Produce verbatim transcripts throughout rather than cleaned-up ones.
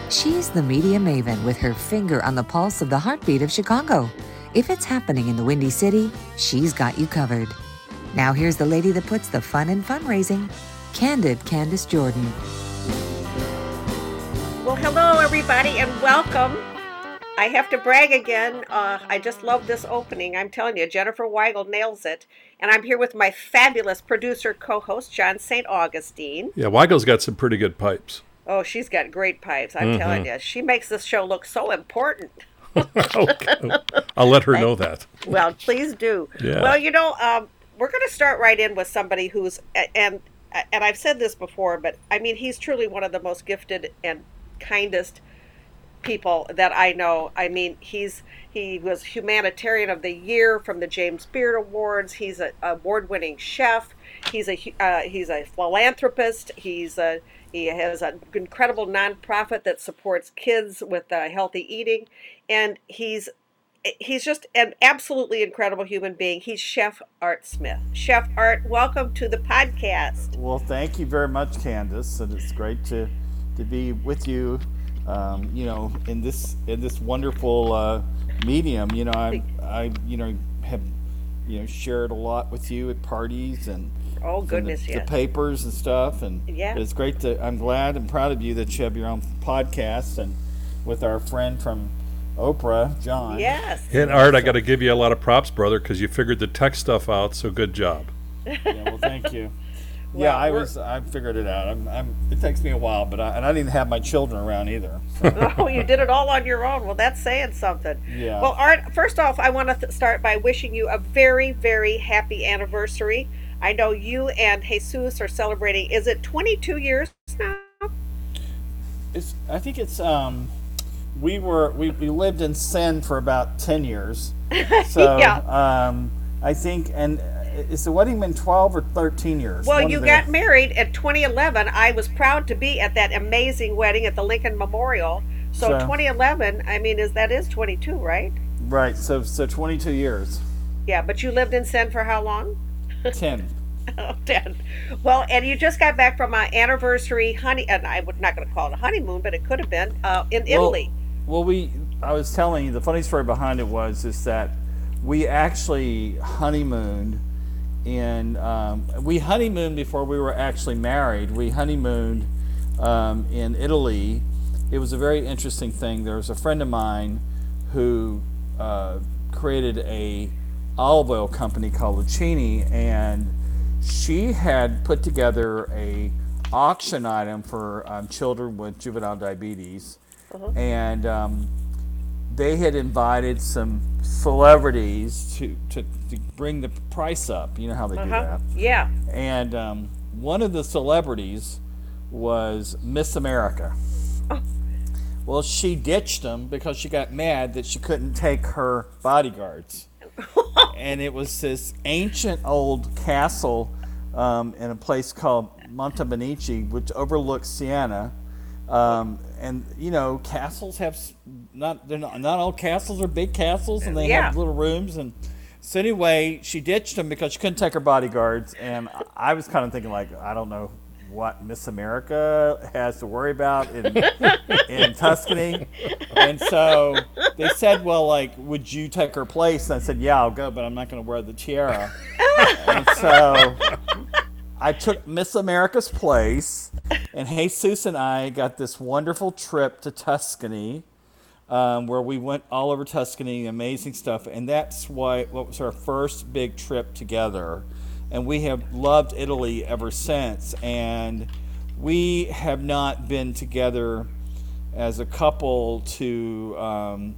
She's the media maven with her finger on the pulse of the heartbeat of Chicago. If it's happening in the Windy City, she's got you covered. Now here's the lady that puts the fun in fundraising, Candid Candace Jordan. Well, hello, everybody, and welcome. I have to brag again. Uh, I just love this opening. I'm telling you, Jennifer Weigel nails it. And I'm here with my fabulous producer co-host, John Saint Augustine. Yeah, Weigel's got some pretty good pipes. Oh, she's got great pipes. I'm mm-hmm. telling you. She makes this show look so important. Okay. I'll let her know that. Well, please do. Yeah. Well, you know, um, we're going to start right in with somebody who's, and and I've said this before, but I mean, he's truly one of the most gifted and kindest people that I know. I mean, he's he was Humanitarian of the Year from the James Beard Awards. He's an award-winning chef. He's a uh, he's a philanthropist. He's a he has an incredible nonprofit that supports kids with uh, healthy eating, and he's he's just an absolutely incredible human being. He's Chef Art Smith. Chef Art, welcome to the podcast. Well, thank you very much, Candace, and it's great to to be with you. Um, you know, in this in this wonderful uh, medium. You know, I I you know have you know shared a lot with you at parties and. Oh goodness, the, yes. the papers and stuff, and yeah. It's great to. I'm glad and proud of you that you have your own podcast and with our friend from Oprah, John. Yes. And Art, I got to give you a lot of props, brother, because you figured the tech stuff out. So good job. Yeah, well, thank you. Well, yeah, I was. I figured it out. I'm, I'm. It takes me a while, but I, and I didn't have my children around either. So. Oh, you did it all on your own. Well, that's saying something. Yeah. Well, Art, first off, I want to th- start by wishing you a very, very happy anniversary. I know you and Jesus are celebrating. Is it twenty-two years now? It's. I think it's. Um, we were. We, we lived in sin for about ten years. So. Yeah. Um, I think and. Is the wedding been twelve or thirteen years? Well, One you the... got married in twenty eleven. I was proud to be at that amazing wedding at the Lincoln Memorial. So, so twenty eleven, I mean, is that is twenty-two, right? Right. So so twenty-two years. Yeah, but you lived in Sen for how long? ten. Oh, ten. Well, and you just got back from an anniversary honey, and I would not going to call it a honeymoon, but it could have been uh, in well, Italy. Well, we. I was telling you the funny story behind it was is that we actually honeymooned. And um, we honeymooned before we were actually married. We honeymooned um, in Italy. It was a very interesting thing. There was a friend of mine who uh, created a olive oil company called Lucchini, and she had put together a auction item for um, children with juvenile diabetes, uh-huh. and um, they had invited some celebrities to, to, to bring the price up. You know how they uh-huh. do that. Yeah. And um, one of the celebrities was Miss America. Oh. Well, she ditched them because she got mad that she couldn't take her bodyguards. And it was this ancient old castle um, in a place called Monte Benici, which overlooks Siena. Um, and you know, castles have not they're not not all castles are big castles, and they yeah. have little rooms. And so anyway, she ditched them because she couldn't take her bodyguards. And I was kind of thinking, like, I don't know what Miss America has to worry about in in Tuscany. And so they said, well, like, would you take her place? And I said, yeah, I'll go, but I'm not going to wear the tiara. And so I took Miss America's place, and Jesus and I got this wonderful trip to Tuscany, um, where we went all over Tuscany, amazing stuff, and that's why what was our first big trip together, and we have loved Italy ever since, and we have not been together as a couple to um,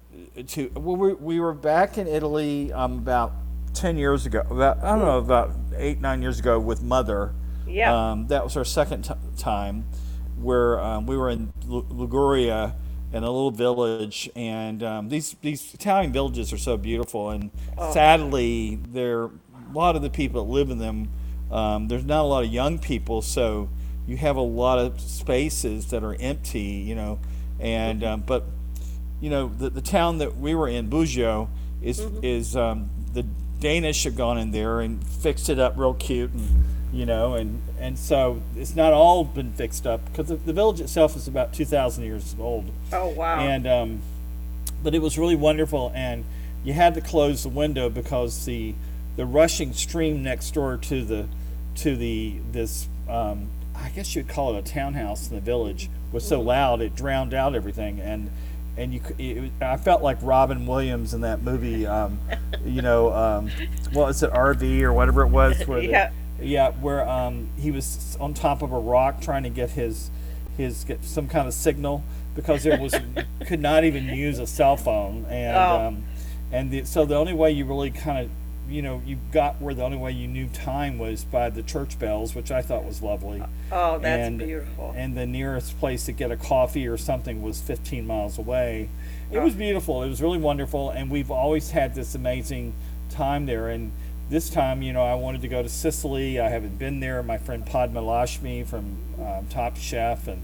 to well, we, we were back in Italy um, about ten years ago, about, I don't know, about eight, nine years ago with Mother. Yeah. Um, that was our second t- time where um, we were in L- Liguria in a little village. And um, these, these Italian villages are so beautiful. And oh. sadly, there a lot of the people that live in them, um, there's not a lot of young people. So you have a lot of spaces that are empty, you know. And um, but, you know, the, the town that we were in, Bugio, is, mm-hmm. is um, the Danish have gone in there and fixed it up real cute, and you know, and and so it's not all been fixed up because the, the village itself is about two thousand years old, Oh, wow. and um, but it was really wonderful, and you had to close the window because the the rushing stream next door to the to the this um, I guess you'd call it a townhouse in the village was so loud it drowned out everything, and and you c- it, I felt like Robin Williams in that movie, um, you know, um, what was it, R V or whatever it was, where the, Yeah. yeah, where um, he was on top of a rock trying to get his his get some kind of signal because there was could not even use a cell phone, and Oh. um, and the, so the only way you really kind of you know you got where the only way you knew time was by the church bells, which I thought was lovely. Oh, that's and, beautiful. And the nearest place to get a coffee or something was fifteen miles away. It Oh. was beautiful. It was really wonderful, and we've always had this amazing time there. And this time, you know, I wanted to go to Sicily. I haven't been there. My friend Padma Lakshmi from um, Top Chef and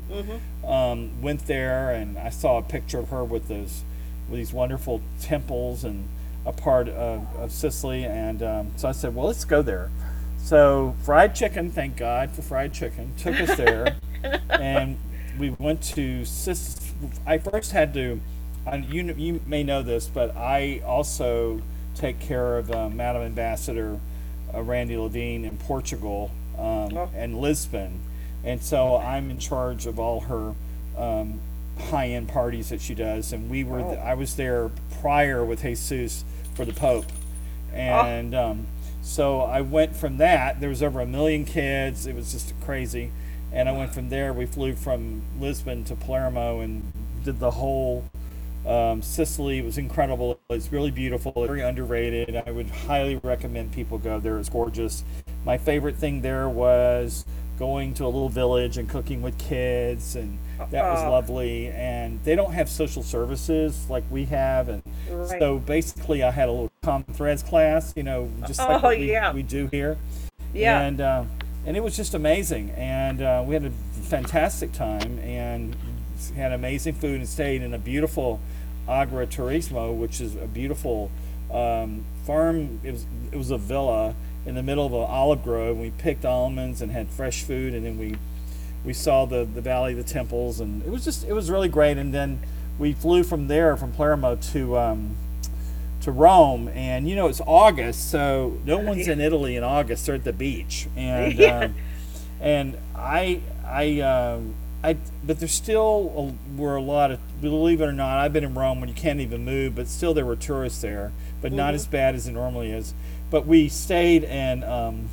um, went there, and I saw a picture of her with those with these wonderful temples and a part of, of Sicily. And um, so I said, well, let's go there. So fried chicken, thank God for fried chicken, took us there, and we went to Sis. I first had to. And you kn- you may know this, but I also take care of uh, Madam Ambassador uh, Randy Levine in Portugal um, Oh. and Lisbon, and so I'm in charge of all her um, high-end parties that she does. And we were th- Oh. I was there prior with Jesus for the Pope, and um, so I went from that. There was over a million kids. It was just crazy, and I went from there. We flew from Lisbon to Palermo and did the whole um, Sicily. It was incredible. It's really beautiful, very underrated. I would highly recommend people go there. It's gorgeous. My favorite thing there was going to a little village and cooking with kids, and that was Oh. lovely. And they don't have social services like we have, and Right. so basically I had a little common threads class, you know, just like Oh, what we, yeah. we do here. Yeah. And uh, and it was just amazing, and uh, we had a fantastic time, and had amazing food, and stayed in a beautiful Agriturismo, which is a beautiful um, farm. It was it was a villa in the middle of an olive grove. And we picked almonds and had fresh food, and then we we saw the the Valley of the Temples, and it was just it was really great. And then we flew from there from Palermo to um, to Rome, and you know it's August, so no one's in Italy in August. They're at the beach, and Yeah. um, and I I um, I but there still a, were a lot of, believe it or not, I've been in Rome when you can't even move, but still there were tourists there, but not as bad as it normally is. But we stayed in um,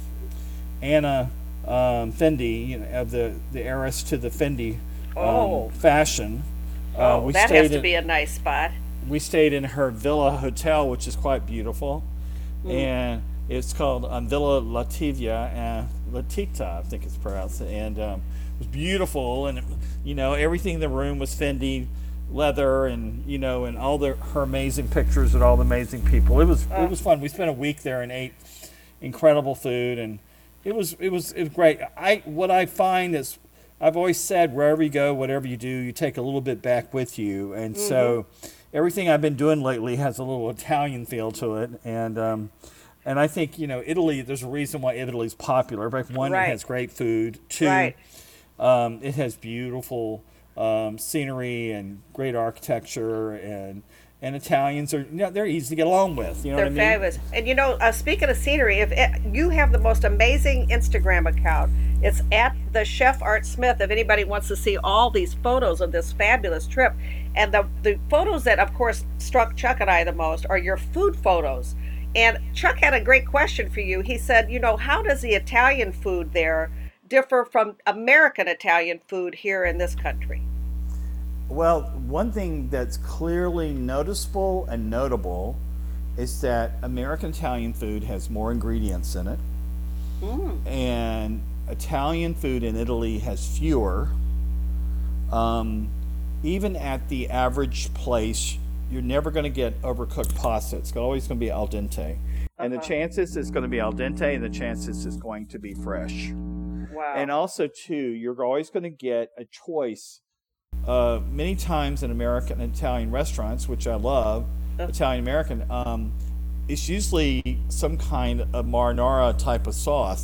Anna um, Fendi, you know, of the the heiress to the Fendi um, Oh. fashion. Uh, Oh, we that stayed has to in- be a nice spot. we stayed in her villa hotel, which is quite beautiful, and it's called um, Villa Lativia and Latita, I think it's pronounced, and um, it was beautiful, and it, you know everything in the room was Fendi leather, and you know, and all the her amazing pictures and all the amazing people. It was it was fun. We spent a week there and ate incredible food, and it was it was it was great. I what I find is, I've always said, wherever you go, whatever you do, you take a little bit back with you. And so everything I've been doing lately has a little Italian feel to it. And um, and I think, you know, Italy, there's a reason why Italy's popular. Right? One, Right. it has great food. Two, Right. um, it has beautiful um, scenery and great architecture. And and Italians are, you know, they're easy to get along with. You know They're what I mean? fabulous. And you know, uh, speaking of scenery, if it, you have the most amazing Instagram account, it's at the Chef Art Smith. If anybody wants to see all these photos of this fabulous trip, and the the photos that, of course, struck Chuck and I the most are your food photos. And Chuck had a great question for you. He said, you know, how does the Italian food there differ from American Italian food here in this country? Well, one thing that's clearly noticeable and notable is that American Italian food has more ingredients in it, and Italian food in Italy has fewer. Um, even at the average place, you're never going to get overcooked pasta. It's always going to be al dente. And the chances it's going to be al dente, and the chances it's going to be fresh. Wow. And also, too, you're always going to get a choice. Uh, many times in American and Italian restaurants, which I love, Italian American, um, it's usually some kind of marinara type of sauce.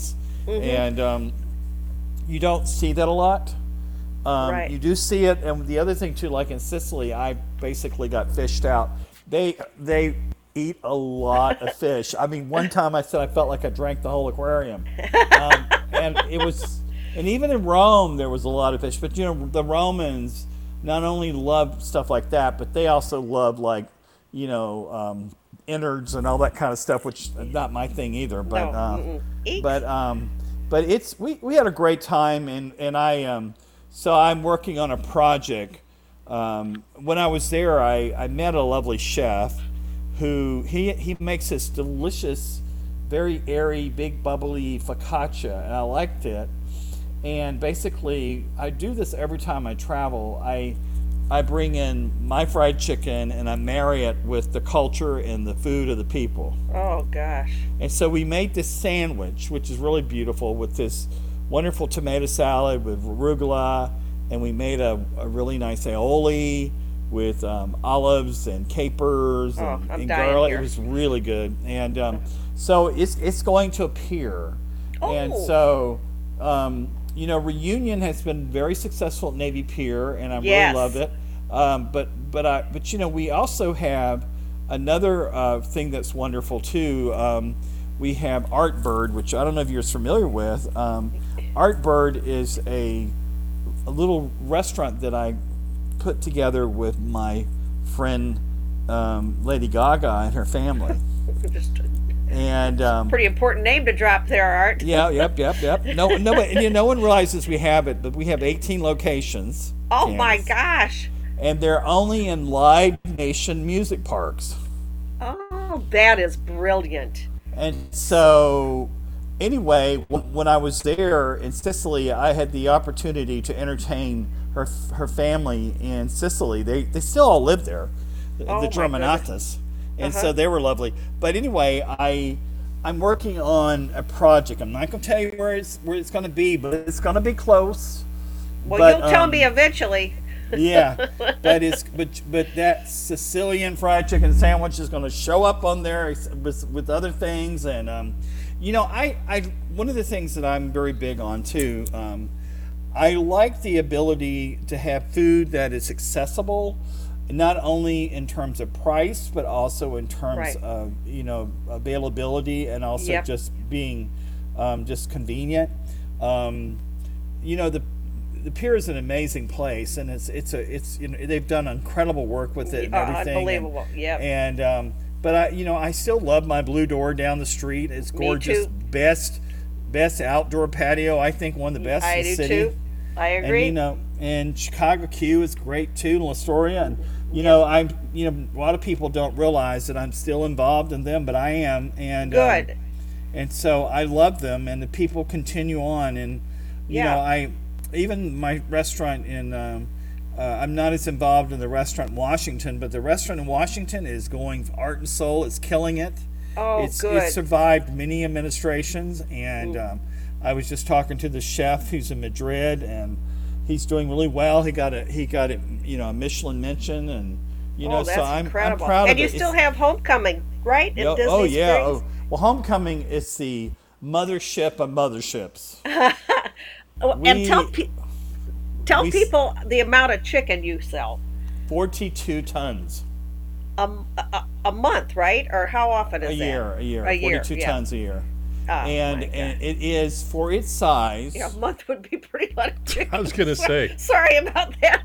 and um, you don't see that a lot. Um, Right. You do see it, and the other thing too, like in Sicily, I basically got fished out. They they eat a lot of fish. I mean, one time I said I felt like I drank the whole aquarium, um, and it was. And even in Rome, there was a lot of fish. But you know, the Romans not only loved stuff like that, but they also loved like, you know, um, innards and all that kind of stuff, which is not my thing either. But No, uh, mm-mm. Eek. but um, but it's we, we had a great time, and and I um, so I'm working on a project. Um, when I was there, I, I met a lovely chef who he he makes this delicious, very airy, big bubbly focaccia, and I liked it. And basically, I do this every time I travel. I I bring in my fried chicken and I marry it with the culture and the food of the people. Oh gosh. And so we made this sandwich, which is really beautiful, with this wonderful tomato salad with arugula, and we made a, a really nice aioli with um, olives and capers Oh, and, I'm and dying garlic. here. It was really good. And um, so it's it's going to appear. And Oh. so, um, you know, Reunion has been very successful at Navy Pier, and I Yes. really love it. Um, but but I but you know, we also have another uh, thing that's wonderful too. Um, we have Art Bird, which I don't know if you're familiar with. Um, Art Bird is a a little restaurant that I put together with my friend um, Lady Gaga and her family. Just And um, pretty important name to drop there, Art. yeah, yep, yep, yep. No, no, and, you know, no one realizes we have it, but we have eighteen locations. Oh my Candace. gosh. And they're only in Live Nation music parks. Oh, that is brilliant. And so, anyway, w- when I was there in Sicily, I had the opportunity to entertain her her family in Sicily. They they still all live there, the, Oh, the my Germanatas, and Uh-huh. so they were lovely. But anyway, I I'm working on a project. I'm not going to tell you where it's where it's going to be, but it's going to be close. Well, But, you'll tell um, me eventually. Yeah, that is, but but that Sicilian fried chicken sandwich is going to show up on there with, with other things, and um, you know, I, I one of the things that I'm very big on too. Um, I like the ability to have food that is accessible, not only in terms of price, but also in terms Right. of you know availability, and also Yep. just being um, just convenient. Um, you know the the pier is an amazing place, and it's it's a it's you know, they've done incredible work with it and Uh, everything. unbelievable, And, yep. And um, but I you know I still love my Blue Door down the street. It's Me gorgeous. too. Best best outdoor patio. I think one of the best I in the do city. too. I And agree. you know, and Chicago Q is great too, and Astoria, and you know, I'm you know, a lot of people don't realize that I'm still involved in them, but I am, and um, Good. and so I love them, and the people continue on, and you Yeah. know, I even my restaurant in. Um, uh, I'm not as involved in the restaurant in Washington, but the restaurant in Washington is going art and soul. It's killing it. Oh, it's, good. It's survived many administrations, and um, I was just talking to the chef who's in Madrid, and he's doing really well. He got a he got a you know a Michelin mention, and you know oh, that's so I'm, incredible. I'm proud and of you it. still It's- have Homecoming, right? In oh, Disney oh yeah. Springs? Oh, well, Homecoming is the mothership of motherships. Oh, and we- tell pe- tell we s- people the amount of chicken you sell. Forty-two tons Um, a, a, a month, right? Or how often is a that? year. A year. A year, Forty-two yeah. tons a year. Oh, and my God. and it is for its size. Yeah, a month would be pretty lot of chicken. I was gonna say. Sorry about that.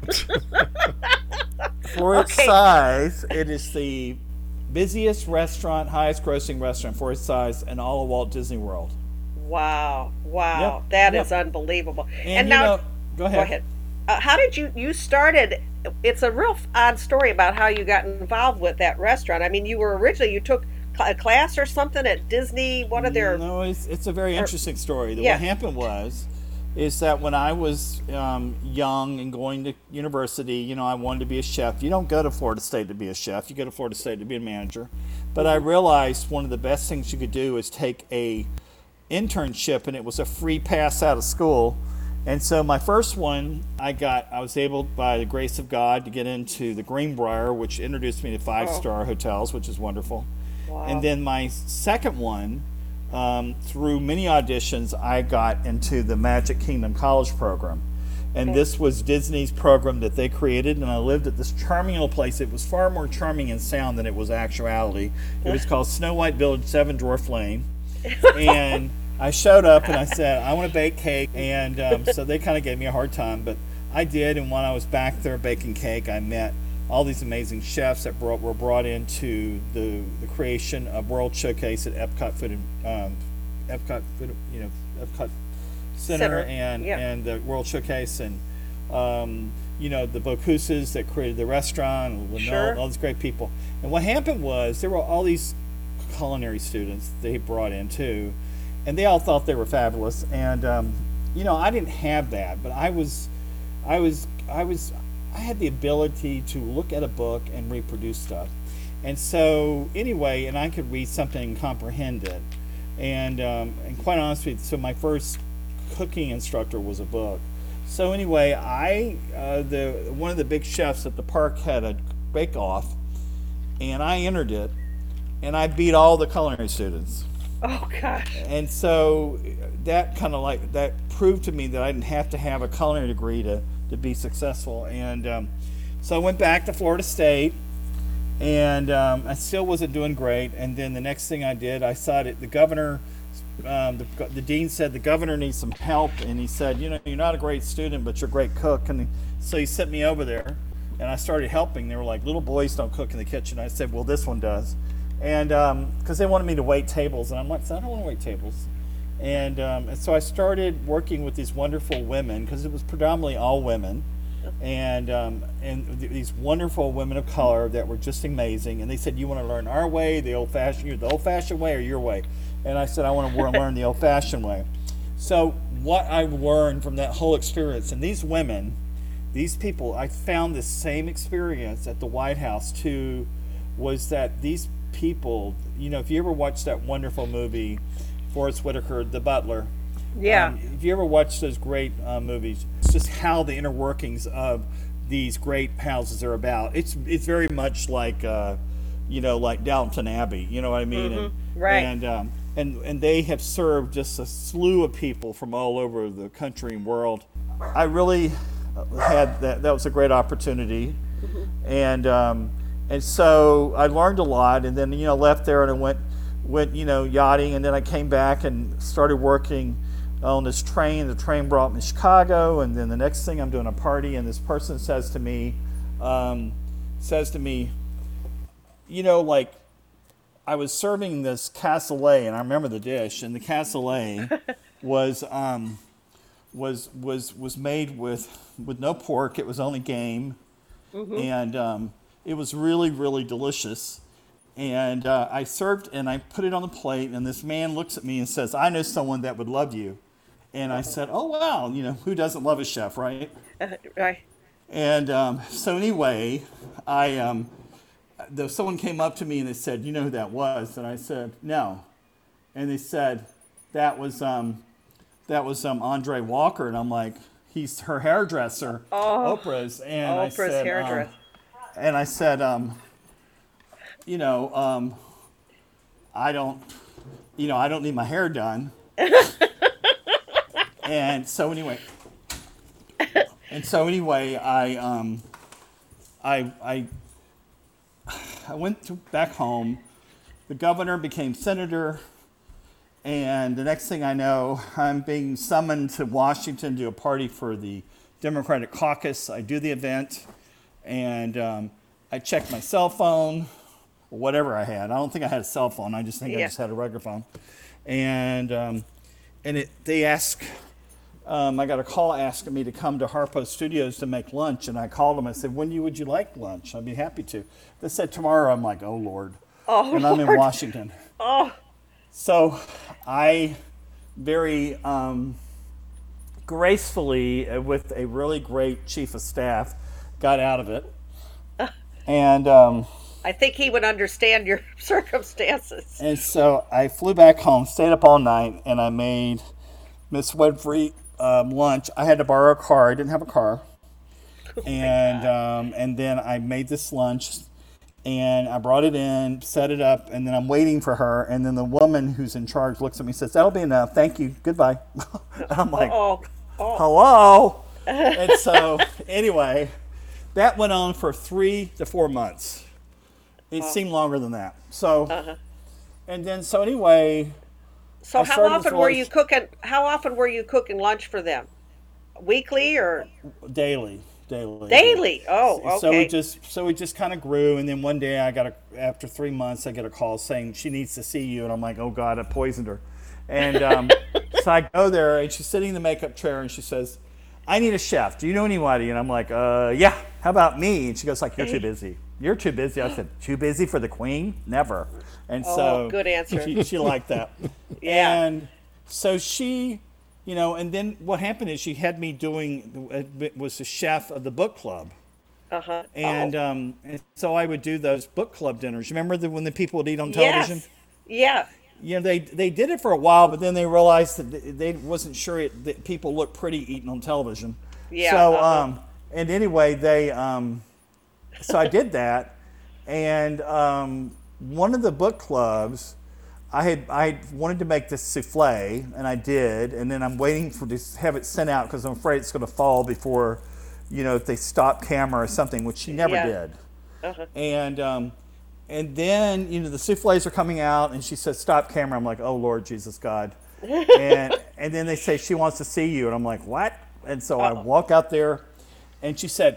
For its Okay. size, it is the busiest restaurant, highest grossing restaurant for its size in all of Walt Disney World. Wow, wow, Yep, that is yep. unbelievable. And, now, you know, go ahead. go ahead. Uh, how did you you started? It's a real odd story about how you got involved with that restaurant. I mean, you were originally you took cl- a class or something at Disney. One of their No, it's, it's a very interesting story. yeah. What happened was, is that when I was um, young and going to university, you know, I wanted to be a chef. You don't go to Florida State to be a chef. You go to Florida State to be a manager. But I realized one of the best things you could do is take a internship, and it was a free pass out of school. And so my first one, I got, I was able, by the grace of God, to get into the Greenbrier, which introduced me to five-star hotels, which is wonderful. Wow. And then my second one, um, through many auditions, I got into the Magic Kingdom College program. And this was Disney's program that they created, and I lived at this charming little place. It was far more charming in sound than it was actuality. It was called Snow White Village, Seven Dwarf Lane. And I showed up and I said, I want to bake cake. And um, so they kind of gave me a hard time, but I did. And when I was back there baking cake, I met all these amazing chefs that brought, were brought into the, the creation of World Showcase at Epcot Food, um, Epcot Food, you know, Epcot Center, Center, and yeah. and the World Showcase, and um, you know, the Bocuses that created the restaurant, and Sure. all, all these great people. And what happened was there were all these culinary students they brought in too, and they all thought they were fabulous. And um, you know, I didn't have that, but I was, I was, I was, I had the ability to look at a book and reproduce stuff. And so anyway, and I could read something and comprehend it. And um, and quite honestly, so my first cooking instructor was a book. So anyway, I uh, the one of the big chefs at the park had a bake off, and I entered it, and I beat all the culinary students. Oh gosh. And so that kind of like that proved to me that I didn't have to have a culinary degree to to be successful. And um, so I went back to Florida State, and um, I still wasn't doing great. And then the next thing I did, I saw it. The governor. Um, the, the dean said the governor needs some help, and he said, you know, you're not a great student, but you're a great cook. And so he sent me over there, and I started helping. They were like, little boys don't cook in the kitchen. I said, well, this one does. And because um, they wanted me to wait tables, and I'm like, I don't want to wait tables. And, um, and so I started working with these wonderful women, because it was predominantly all women, and um, and th- these wonderful women of color that were just amazing. And they said, you want to learn our way, the old-fashioned, the old-fashioned way, or your way? And I said, I want to learn the old-fashioned way. So what I learned from that whole experience, and these women, these people, I found the same experience at the White House too, was that these people, you know, if you ever watched that wonderful movie, Forrest Whitaker, The Butler, Yeah. um, if you ever watched those great uh, movies, it's just how the inner workings of these great houses are about. It's it's very much like, uh, you know, like Downton Abbey, you know what I mean? And, Right. And, um, and and they have served just a slew of people from all over the country and world. I really had that. That was a great opportunity, and um, and so I learned a lot. And then you know left there and I went went you know yachting, and then I came back and started working on this train. The train brought me to Chicago, and then the next thing I'm doing a party, and this person says to me, um, says to me, you know, like. I was serving this cassoulet, and I remember the dish. And the cassoulet was um, was was was made with with no pork. It was only game, mm-hmm. and um, it was really really delicious. And uh, I served, and I put it on the plate. And this man looks at me and says, "I know someone that would love you." And I said, "Oh wow, you know who doesn't love a chef, right?" Uh, right. And um, so anyway, I. Um, Though someone came up to me and they said, you know who that was? And I said, no. And they said, that was um, that was um, Andre Walker. And I'm like, he's her hairdresser, Oh, Oprah's. And I Oprah's said, hairdresser. um, and I said, um, you know, um, I don't, you know, I don't need my hair done. And so anyway, and so anyway, I, um, I, I. I went to back home. The governor became senator, and the next thing I know, I'm being summoned to Washington to do a party for the Democratic caucus. I do the event, and um, I check my cell phone, or whatever I had. I don't think I had a cell phone. I just think I Yeah. just had a regular phone. And um, and it, they ask. Um, I got a call asking me to come to Harpo Studios to make lunch, and I called them. I said, when you, would you like lunch? I'd be happy to. They said tomorrow. I'm like, oh, Lord. Oh, and I'm in Lord. Washington. Oh, So I very um, gracefully, uh, with a really great chief of staff, got out of it. And um, I think he would understand your circumstances. and so I flew back home, stayed up all night, and I made Miss Wedfrey um, lunch. I had to borrow a car. I didn't have a car. and um, and then I made this lunch, And I brought it in, set it up, and then I'm waiting for her. And then the woman who's in charge looks at me and says, "That'll be enough. Thank you. Goodbye." And I'm like, Oh, oh, "Hello?" And so, anyway, that went on for three to four months. It Oh. seemed longer than that. So, uh-huh. and then, so anyway, So I how started this often were you relation- cooking? How often were you cooking lunch for them? Weekly or daily, daily, daily? Oh, So we okay. just, so we just kind of grew, and then one day I got a, after three months, I get a call saying she needs to see you, and I'm like, oh God, I poisoned her, and um, so I go there, and she's sitting in the makeup chair, and she says, "I need a chef. Do you know anybody?" And I'm like, uh, yeah. How about me? And she goes like, "You're too busy. You're too busy." I said, "Too busy for the queen? Never." And Oh, so good answer. She, she liked that. Yeah. And so she, you know, and then what happened is she had me doing, was the chef of the book club. Uh-huh. And, oh. um, and so I would do those book club dinners. Remember the, when the people would eat on Yes. television? Yeah. You know, they they did it for a while, but then they realized that they, they wasn't sure it, that people look pretty eating on television. Yeah, So, uh-huh. um, and anyway, they, um, so I did that, and um, one of the book clubs, I had I wanted to make this souffle, and I did, and then I'm waiting for to have it sent out because I'm afraid it's going to fall before, you know, if they stop camera or something, which she never Yeah. did. Uh-huh. And um, and then, you know, the souffles are coming out, and she says, "Stop camera." I'm like, "Oh, Lord Jesus God." and and then they say, "She wants to see you." And I'm like, "What?" And so I walk out there, and she said,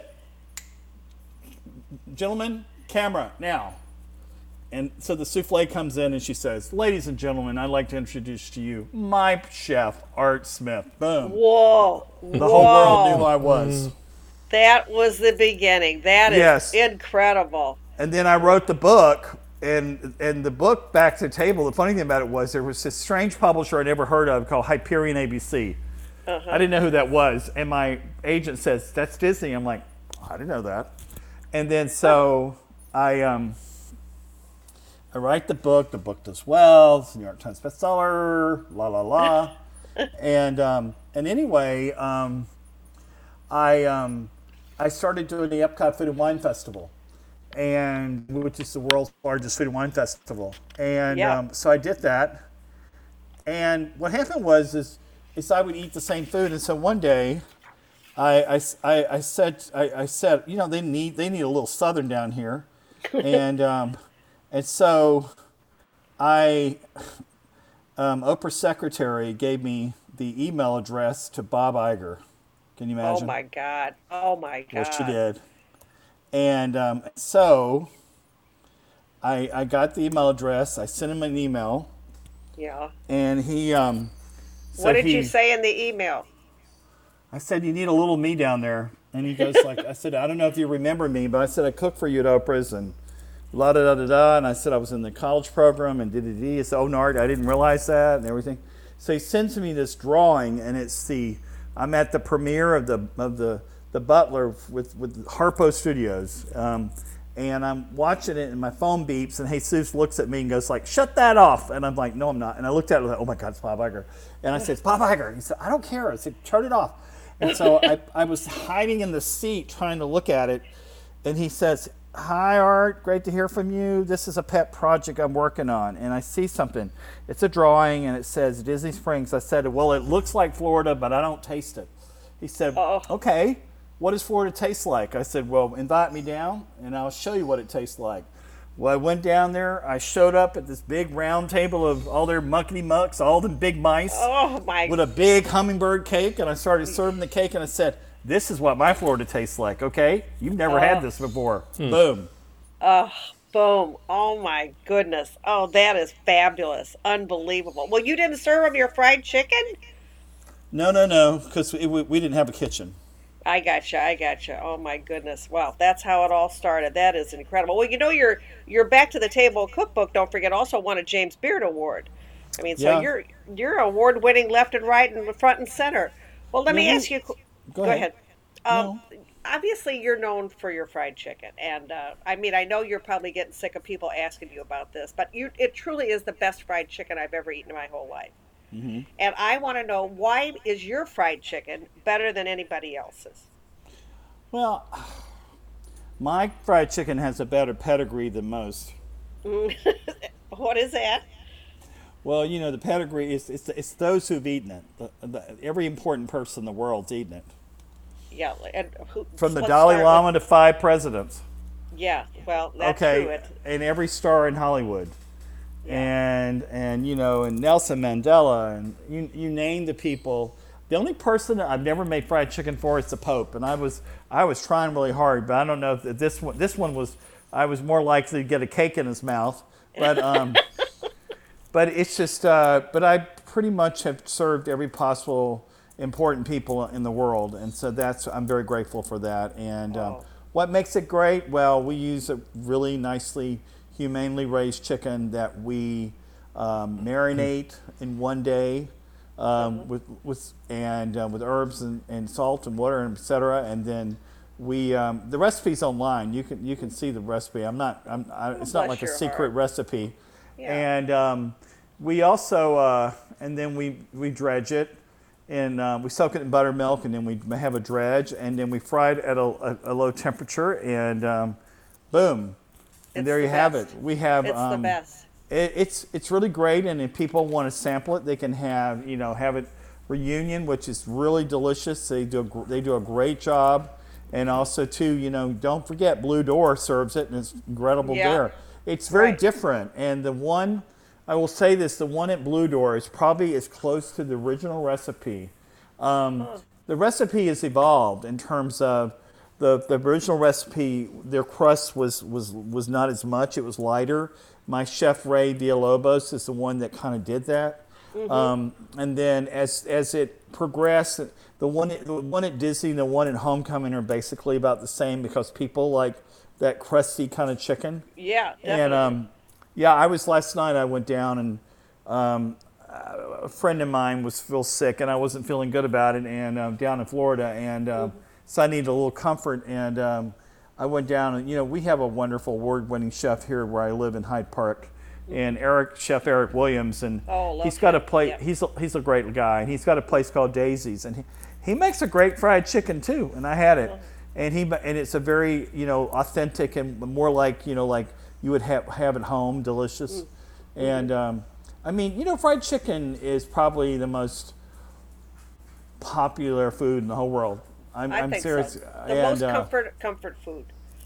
"Gentlemen, camera, now." And so the souffle comes in, and she says, "Ladies and gentlemen, I'd like to introduce to you my chef, Art Smith." Boom. Whoa. The whole world knew who Whoa. I was. That was the beginning. That is Yes. incredible. And then I wrote the book, and and the book Back to the Table. The funny thing about it was there was this strange publisher I never heard of called Hyperion A B C. Uh-huh. I didn't know who that was, and my agent says that's Disney. I'm like, I didn't know that. And then so I um I write the book. The book does well. It's a New York Times bestseller. La la la. and um and anyway um I um I started doing the Epcot Food and Wine Festival, and which is the world's largest food and wine festival. And Yeah. um, so I did that. And what happened was is, is I would eat the same food. And so one day, I, I, I, I said I, I said you know they need they need a little Southern down here, and um, and so I um, Oprah's secretary gave me the email address to Bob Iger. Can you imagine? Oh my God. Oh my God. What she did. And um, so I, I got the email address. I sent him an email, Yeah. and he. Um, so What did he, you say in the email? I said, "You need a little me down there." And he goes like, I said, "I don't know if you remember me, but I said I cooked for you at Oprah's and la da da da da." And I said I was in the college program and did it. He said, "Oh, Nard, I didn't realize that," and everything. So he sends me this drawing, and it's the I'm at the premiere of the of the the Butler with with Harpo Studios, um, and I'm watching it, and my phone beeps, and Jesus looks at me and goes like, "Shut that off!" And I'm like, "No, I'm not." And I looked at it like, "Oh my God, it's Bob Iger," and I said, "It's Bob Iger." He said, "I don't care." I said, "Turn it off." And so I I was hiding in the seat trying to look at it, and he says, "Hi, Art. Great to hear from you. This is a pet project I'm working on." And I see something. It's a drawing, and it says Disney Springs. I said, "Well, it looks like Florida, but I don't taste it." He said, Oh. "Okay, what does Florida taste like?" I said, "Well, invite me down, and I'll show you what it tastes like." Well, I went down there. I showed up at this big round table of all their muckety mucks, all the big mice, Oh my. with a big hummingbird cake, and I started serving the cake, and I said, "This is what my Florida tastes like, okay? You've never had this before." Boom. Oh, boom. Oh my goodness. Oh, that is fabulous. Unbelievable. Well, you didn't serve them your fried chicken? No, no, no, because we, we didn't have a kitchen. I gotcha. I gotcha. Oh my goodness. Wow, that's how it all started. That is incredible. Well, you know, your your Back to the Table cookbook, don't forget, also won a James Beard Award. I mean, so Yeah. you're you're award winning left and right and front and center. Well, let me No, ask you. Go Go ahead. ahead. Um, Obviously, you're known for your fried chicken, and uh, I mean, I know you're probably getting sick of people asking you about this, but you, it truly is the best fried chicken I've ever eaten in my whole life. Mm-hmm. And I want to know, why is your fried chicken better than anybody else's? Well, My fried chicken has a better pedigree than most. What is that? Well, you know, the pedigree is it's, it's those who've eaten it. The, the, every important person in the world's eaten it. Yeah, and who, From the let's Dalai start Lama with- to five presidents. Yeah, well, that's Okay, true. It, and every star in Hollywood. Yeah. And and you know, and Nelson Mandela, and you you name the people. The only person that I've never made fried chicken for is the Pope, and I was I was trying really hard, but I don't know if this one this one was I was more likely to get a cake in his mouth, but um, but it's just uh, but I pretty much have served every possible important people in the world, and so that's I'm very grateful for that. And um, Oh. what makes it great? Well, we use a really nicely, humanely raised chicken that we um, marinate in one day um, with with and uh, with herbs and, and salt and water and et cetera. And then we um, the recipe's online. You can you can see the recipe. I'm not. I'm. I, it's not bless like a your secret heart. recipe. Yeah. And um, we also uh, and then we we dredge it. And uh, we soak it in buttermilk, and then we have a dredge, and then we fry it at a, a, a low temperature, and um, boom, and It's there the you have best. it. We have it's um, the best. It, it's it's really great, and if people want to sample it, they can have you know have it reunion, which is really delicious. They do a, gr- they do a great job, and also too you know don't forget Blue Door serves it, and it's incredible Yeah. there. It's very Right. different, and the one. I will say this: the one at Blue Door is probably as close to the original recipe. Um, the recipe has evolved in terms of the, the original recipe. Their crust was, was was not as much; it was lighter. My chef Ray Villalobos is the one that kind of did that. Um, and then as as it progressed, the one at, the one at Disney, and the one at Homecoming are basically about the same because people like that crusty kind of chicken. Yeah, definitely. And um, yeah, I was last night. I went down and um, a friend of mine was feel sick, and I wasn't feeling good about it. And um, down in Florida, and um, so I needed a little comfort. And um, I went down, and you know, we have a wonderful award-winning chef here where I live in Hyde Park, and Eric, Chef Eric Williams, and Oh, love he's got a him. place. Yep. He's a, he's a great guy, and he's got a place called Daisy's, and he, he makes a great fried chicken too. And I had it, and he and it's a very you know authentic and more like you know like you would have have at home, delicious. And um, I mean, you know, fried chicken is probably the most popular food in the whole world. I'm, I I'm think serious. so. The and, most uh, comfort comfort food.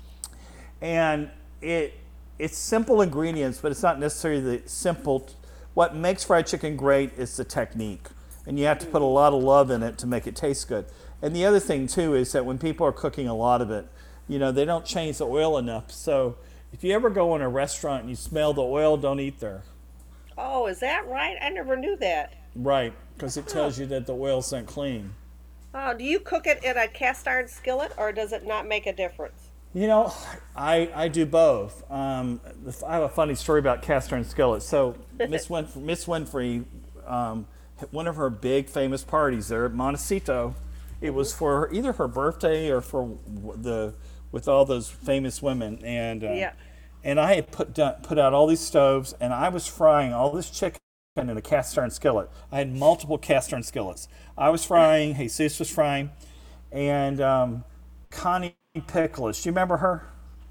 and it it's simple ingredients, but it's not necessarily the simple. What makes fried chicken great is the technique, and you have to put a lot of love in it to make it taste good. And the other thing too is that when people are cooking a lot of it, you know, they don't change the oil enough. So if you ever go in a restaurant and you smell the oil, don't eat there. Oh, is that right? I never knew that. Right, because it tells you that the oil's not clean. Oh, do you cook it in a cast iron skillet, or does it not make a difference? You know, I, I do both. Um, I have a funny story about cast iron skillets. So Miss Winfrey, Miss Winfrey um, one of her big famous parties there at Montecito, it was for her, either her birthday or for the with all those famous women. And uh, Yeah. and I had put down, put out all these stoves, and I was frying all this chicken in a cast iron skillet. I had multiple cast iron skillets. I was frying, Jesus was frying, and um, Connie Pickles. Do you remember her?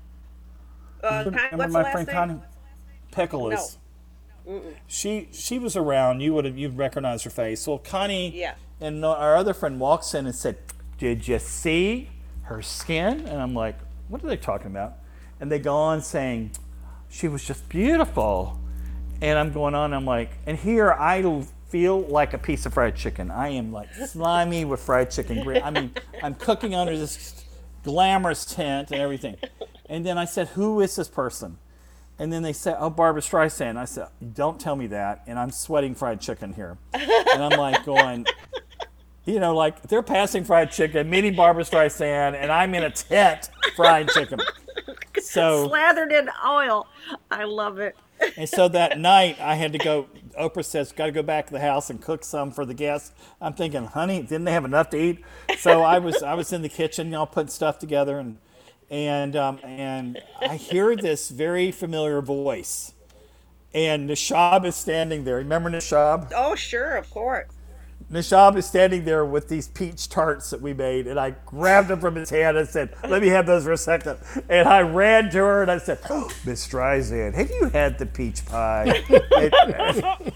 Uh, Con- Remember what's my the last friend name? Connie Pickles? She she was around. You would have you'd recognize her face. Well, Connie Yeah. and our other friend walks in and said, "Did you see her skin?" And I'm like, "What are they talking about?" And they go on saying, "She was just beautiful." And I'm going on. I'm like, and here I feel like a piece of fried chicken. I am like slimy with fried chicken. I mean, I'm cooking under this glamorous tent and everything. And then I said, "Who is this person?" And then they said, "Oh, Barbara Streisand." I said, "Don't tell me that." And I'm sweating fried chicken here. And I'm like going, you know, like they're passing fried chicken, meeting Barbara Streisand, and I'm in a tent fried chicken. So, Slathered in oil. I love it. and so that night I had to go, Oprah says, got to go back to the house and cook some for the guests. I'm thinking, honey, didn't they have enough to eat? So I was I was in the kitchen, you know, putting stuff together, and and um, and I hear this very familiar voice. And Nishab is standing there. Remember Nishab? Oh, sure, of course. Nishab is standing there with these peach tarts that we made, and I grabbed them from his hand and said, "Let me have those for a second." And I ran to her and I said, oh, "Miss Streisand, have you had the peach pie?" And,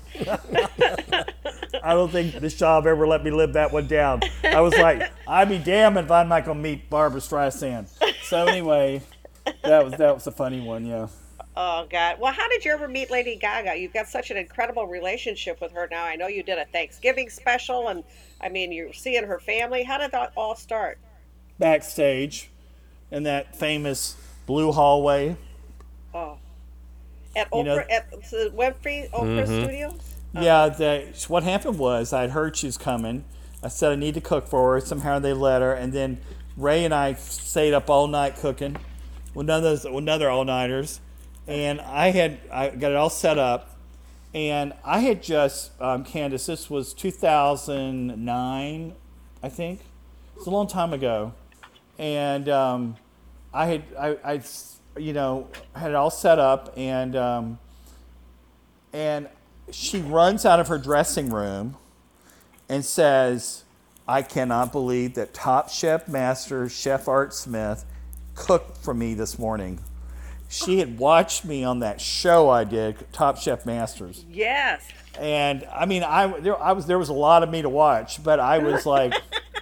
I don't think Nishab ever let me live that one down. I was like, I'd be damned if I'm not going to meet Barbara Streisand. So anyway, that was that was a funny one, yeah. Oh God! Well, how did you ever meet Lady Gaga? You've got such an incredible relationship with her now. I know you did a Thanksgiving special, and I mean, you're seeing her family. How did that all start? Backstage in that famous blue hallway. Oh, at You know- Oprah, at the Winfrey Oprah Studios. Yeah, the, what happened was I'd heard she was coming. I said I need to cook for her. Somehow they let her, and then Ray and I stayed up all night cooking with another another all nighters, and I had I got it all set up, and I had just um, Candace. This was two thousand nine, I think. It's a long time ago, and um, I had I, I you know had it all set up, and um, and she runs out of her dressing room and says, "I cannot believe that Top Chef Master Chef Art Smith cooked for me this morning." She had watched me on that show I did, Top Chef Masters. Yes. And I mean, I there I was there was a lot of me to watch, but I was like,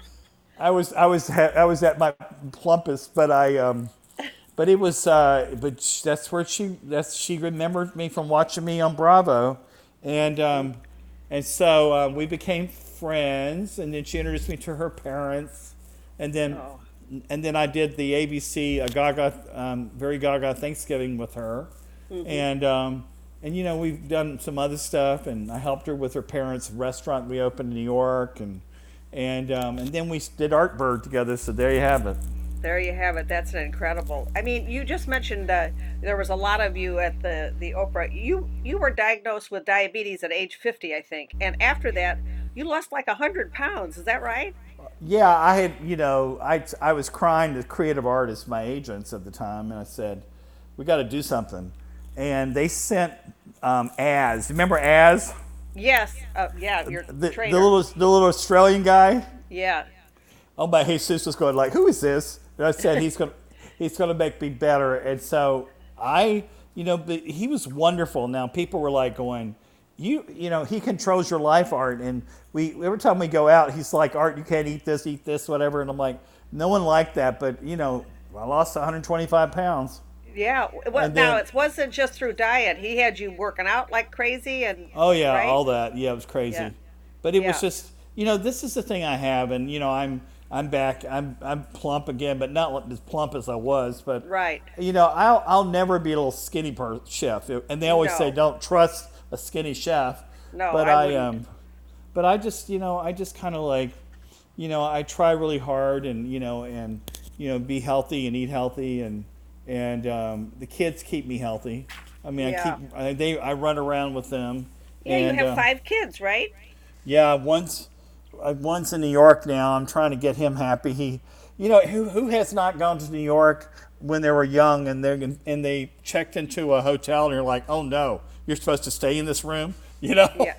I was I was I was at my plumpest, but I um, but it was uh, but sh- that's where she that's she remembered me from watching me on Bravo, and um, and so uh, we became friends, and then she introduced me to her parents, and then Oh. and then I did the A B C uh, Gaga um, Very Gaga Thanksgiving with her, and. Um, And, you know, we've done some other stuff, and I helped her with her parents' restaurant we opened in New York, and and um, and then we did Artbird together, so there you have it. There you have it. That's an incredible. I mean, you just mentioned uh, there was a lot of you at the the Oprah. You you were diagnosed with diabetes at age fifty, I think, and after that, you lost like a hundred pounds. Is that right? Yeah, I had, you know, I, I was crying to creative artists, my agents at the time, and I said, we got to do something. And they sent um, Az. Remember Az? Yes. Uh, yeah. Your The, the trainer. little the little Australian guy? Yeah. Oh, my Jesus was going like, who is this? And I said, he's going to he's gonna make me better. And so I, you know, but he was wonderful. Now, people were like going, you you know, he controls your life, Art. And we every time we go out, he's like, Art, you can't eat this, eat this, whatever. And I'm like, no one liked that. But, you know, I lost one hundred twenty-five pounds. Yeah. Well, And now then- it wasn't just through diet. He had you working out like crazy, and Oh yeah, right? all that. Yeah, it was crazy. Yeah. But it was Yeah. just, you know, this is the thing I have, and you know, I'm I'm back. I'm I'm plump again, but not as plump as I was. But Right. you know, I'll I'll never be a little skinny per chef. And they always No. say don't trust a skinny chef. No, but I I, wouldn't. um, but I just you know I just kind of like, you know, I try really hard, and you know, and you know, be healthy and eat healthy, and and um, the kids keep me healthy. I mean, Yeah. I keep I, they I run around with them. Yeah. and, You have uh, five kids, right? yeah, one's uh, one's in New York now. I'm trying to get him happy. He, you know, who who has not gone to New York when they were young and they and they checked into a hotel and you're like, oh no, you're supposed to stay in this room, you know? Yeah.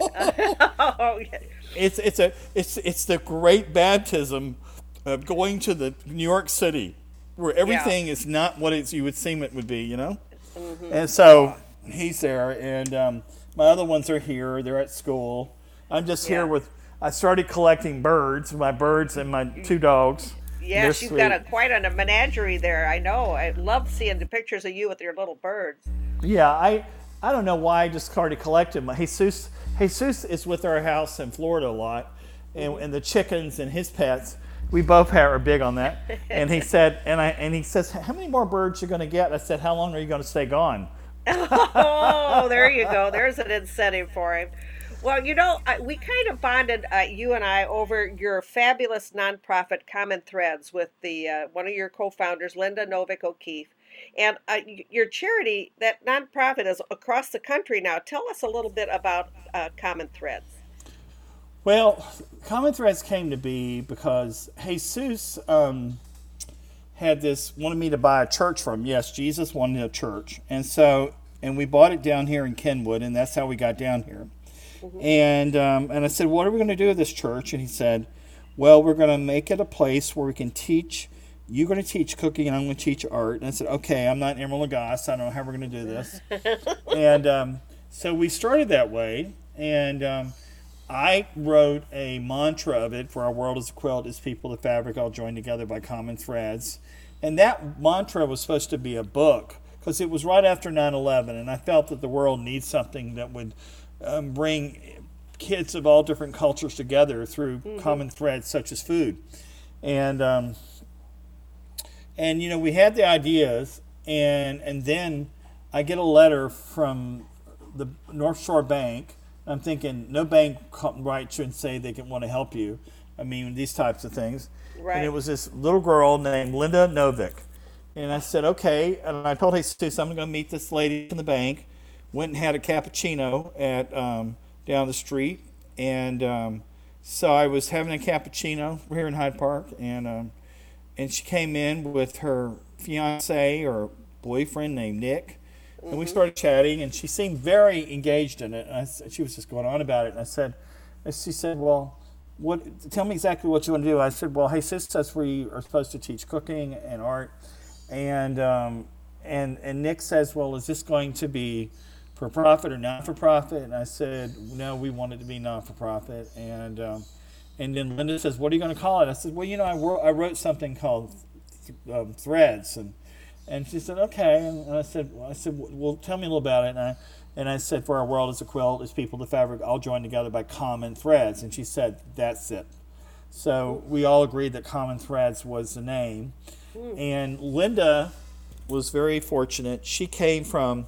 Oh, yeah. It's it's a it's it's the great baptism of going to the New York City, where everything is not what it's, you would seem it would be, you know. And so he's there, and um, my other ones are here. They're at school. I'm just Yeah. here with. I started collecting birds, my birds and my two dogs. They're Yes, you've got a sweet. quite a menagerie there. I know. I love seeing the pictures of you with your little birds. Yeah, I I don't know why I just started collecting. My Jesus Jesus is with our house in Florida a lot, and, and the chickens and his pets. We both have, are big on that. And he said, and I and he says, how many more birds you going to get? I said, how long are you going to stay gone? Oh, there you go. There's an incentive for him. Well, you know, I, we kind of bonded, uh, you and I, over your fabulous nonprofit Common Threads with the uh, one of your co-founders, Linda Novick O'Keefe, and uh, y- your charity. That nonprofit is across the country now. Tell us a little bit about uh, Common Threads. Well, Common Threads came to be because Jesus um, had this, wanted me to buy a church from. Yes, Jesus wanted a church. And so, and we bought it down here in Kenwood, and that's how we got down here. And um, and I said, what are we going to do with this church? And he said, well, we're going to make it a place where we can teach. You're going to teach cooking, and I'm going to teach art. And I said, okay, I'm not Emerald Lagasse. I don't know how we're going to do this. and um, so we started that way. And um, I wrote a mantra of it: for our world is a quilt, its people the fabric, all joined together by common threads. And that mantra was supposed to be a book, because it was right after nine eleven, and I felt that the world needs something that would um, bring kids of all different cultures together through mm-hmm. common threads such as food. And um, and you know, we had the ideas, and and then I get a letter from the North Shore Bank. I'm thinking, no bank writes you and say they can want to help you. I mean, these types of things. Right. And it was this little girl named Linda Novick. And I said, okay. And I told Jesus, I'm going to meet this lady from the bank. Went and had a cappuccino at um, down the street. And um, so I was having a cappuccino here in Hyde Park. And um, and she came in with her fiance or boyfriend named Nick. Mm-hmm. And we started chatting. And she seemed very engaged in it. And I, she was just going on about it. And I said, and she said, well, what? Tell me exactly what you want to do. I said, well, hey, sis, that's where you are supposed to teach cooking and art. And um, and and Nick says, well, is this going to be for profit or not for profit? And I said, no, we want it to be not for profit. And um, and then Linda says, what are you going to call it? I said, well, you know, I wrote I wrote something called th- um, Threads. And and she said, okay. And, and I said, well, I said, well, tell me a little about it. And I and I said, for our world is a quilt, its people the fabric, all joined together by common threads. And she said, that's it. So we all agreed that Common Threads was the name. Mm. And Linda was very fortunate. She came from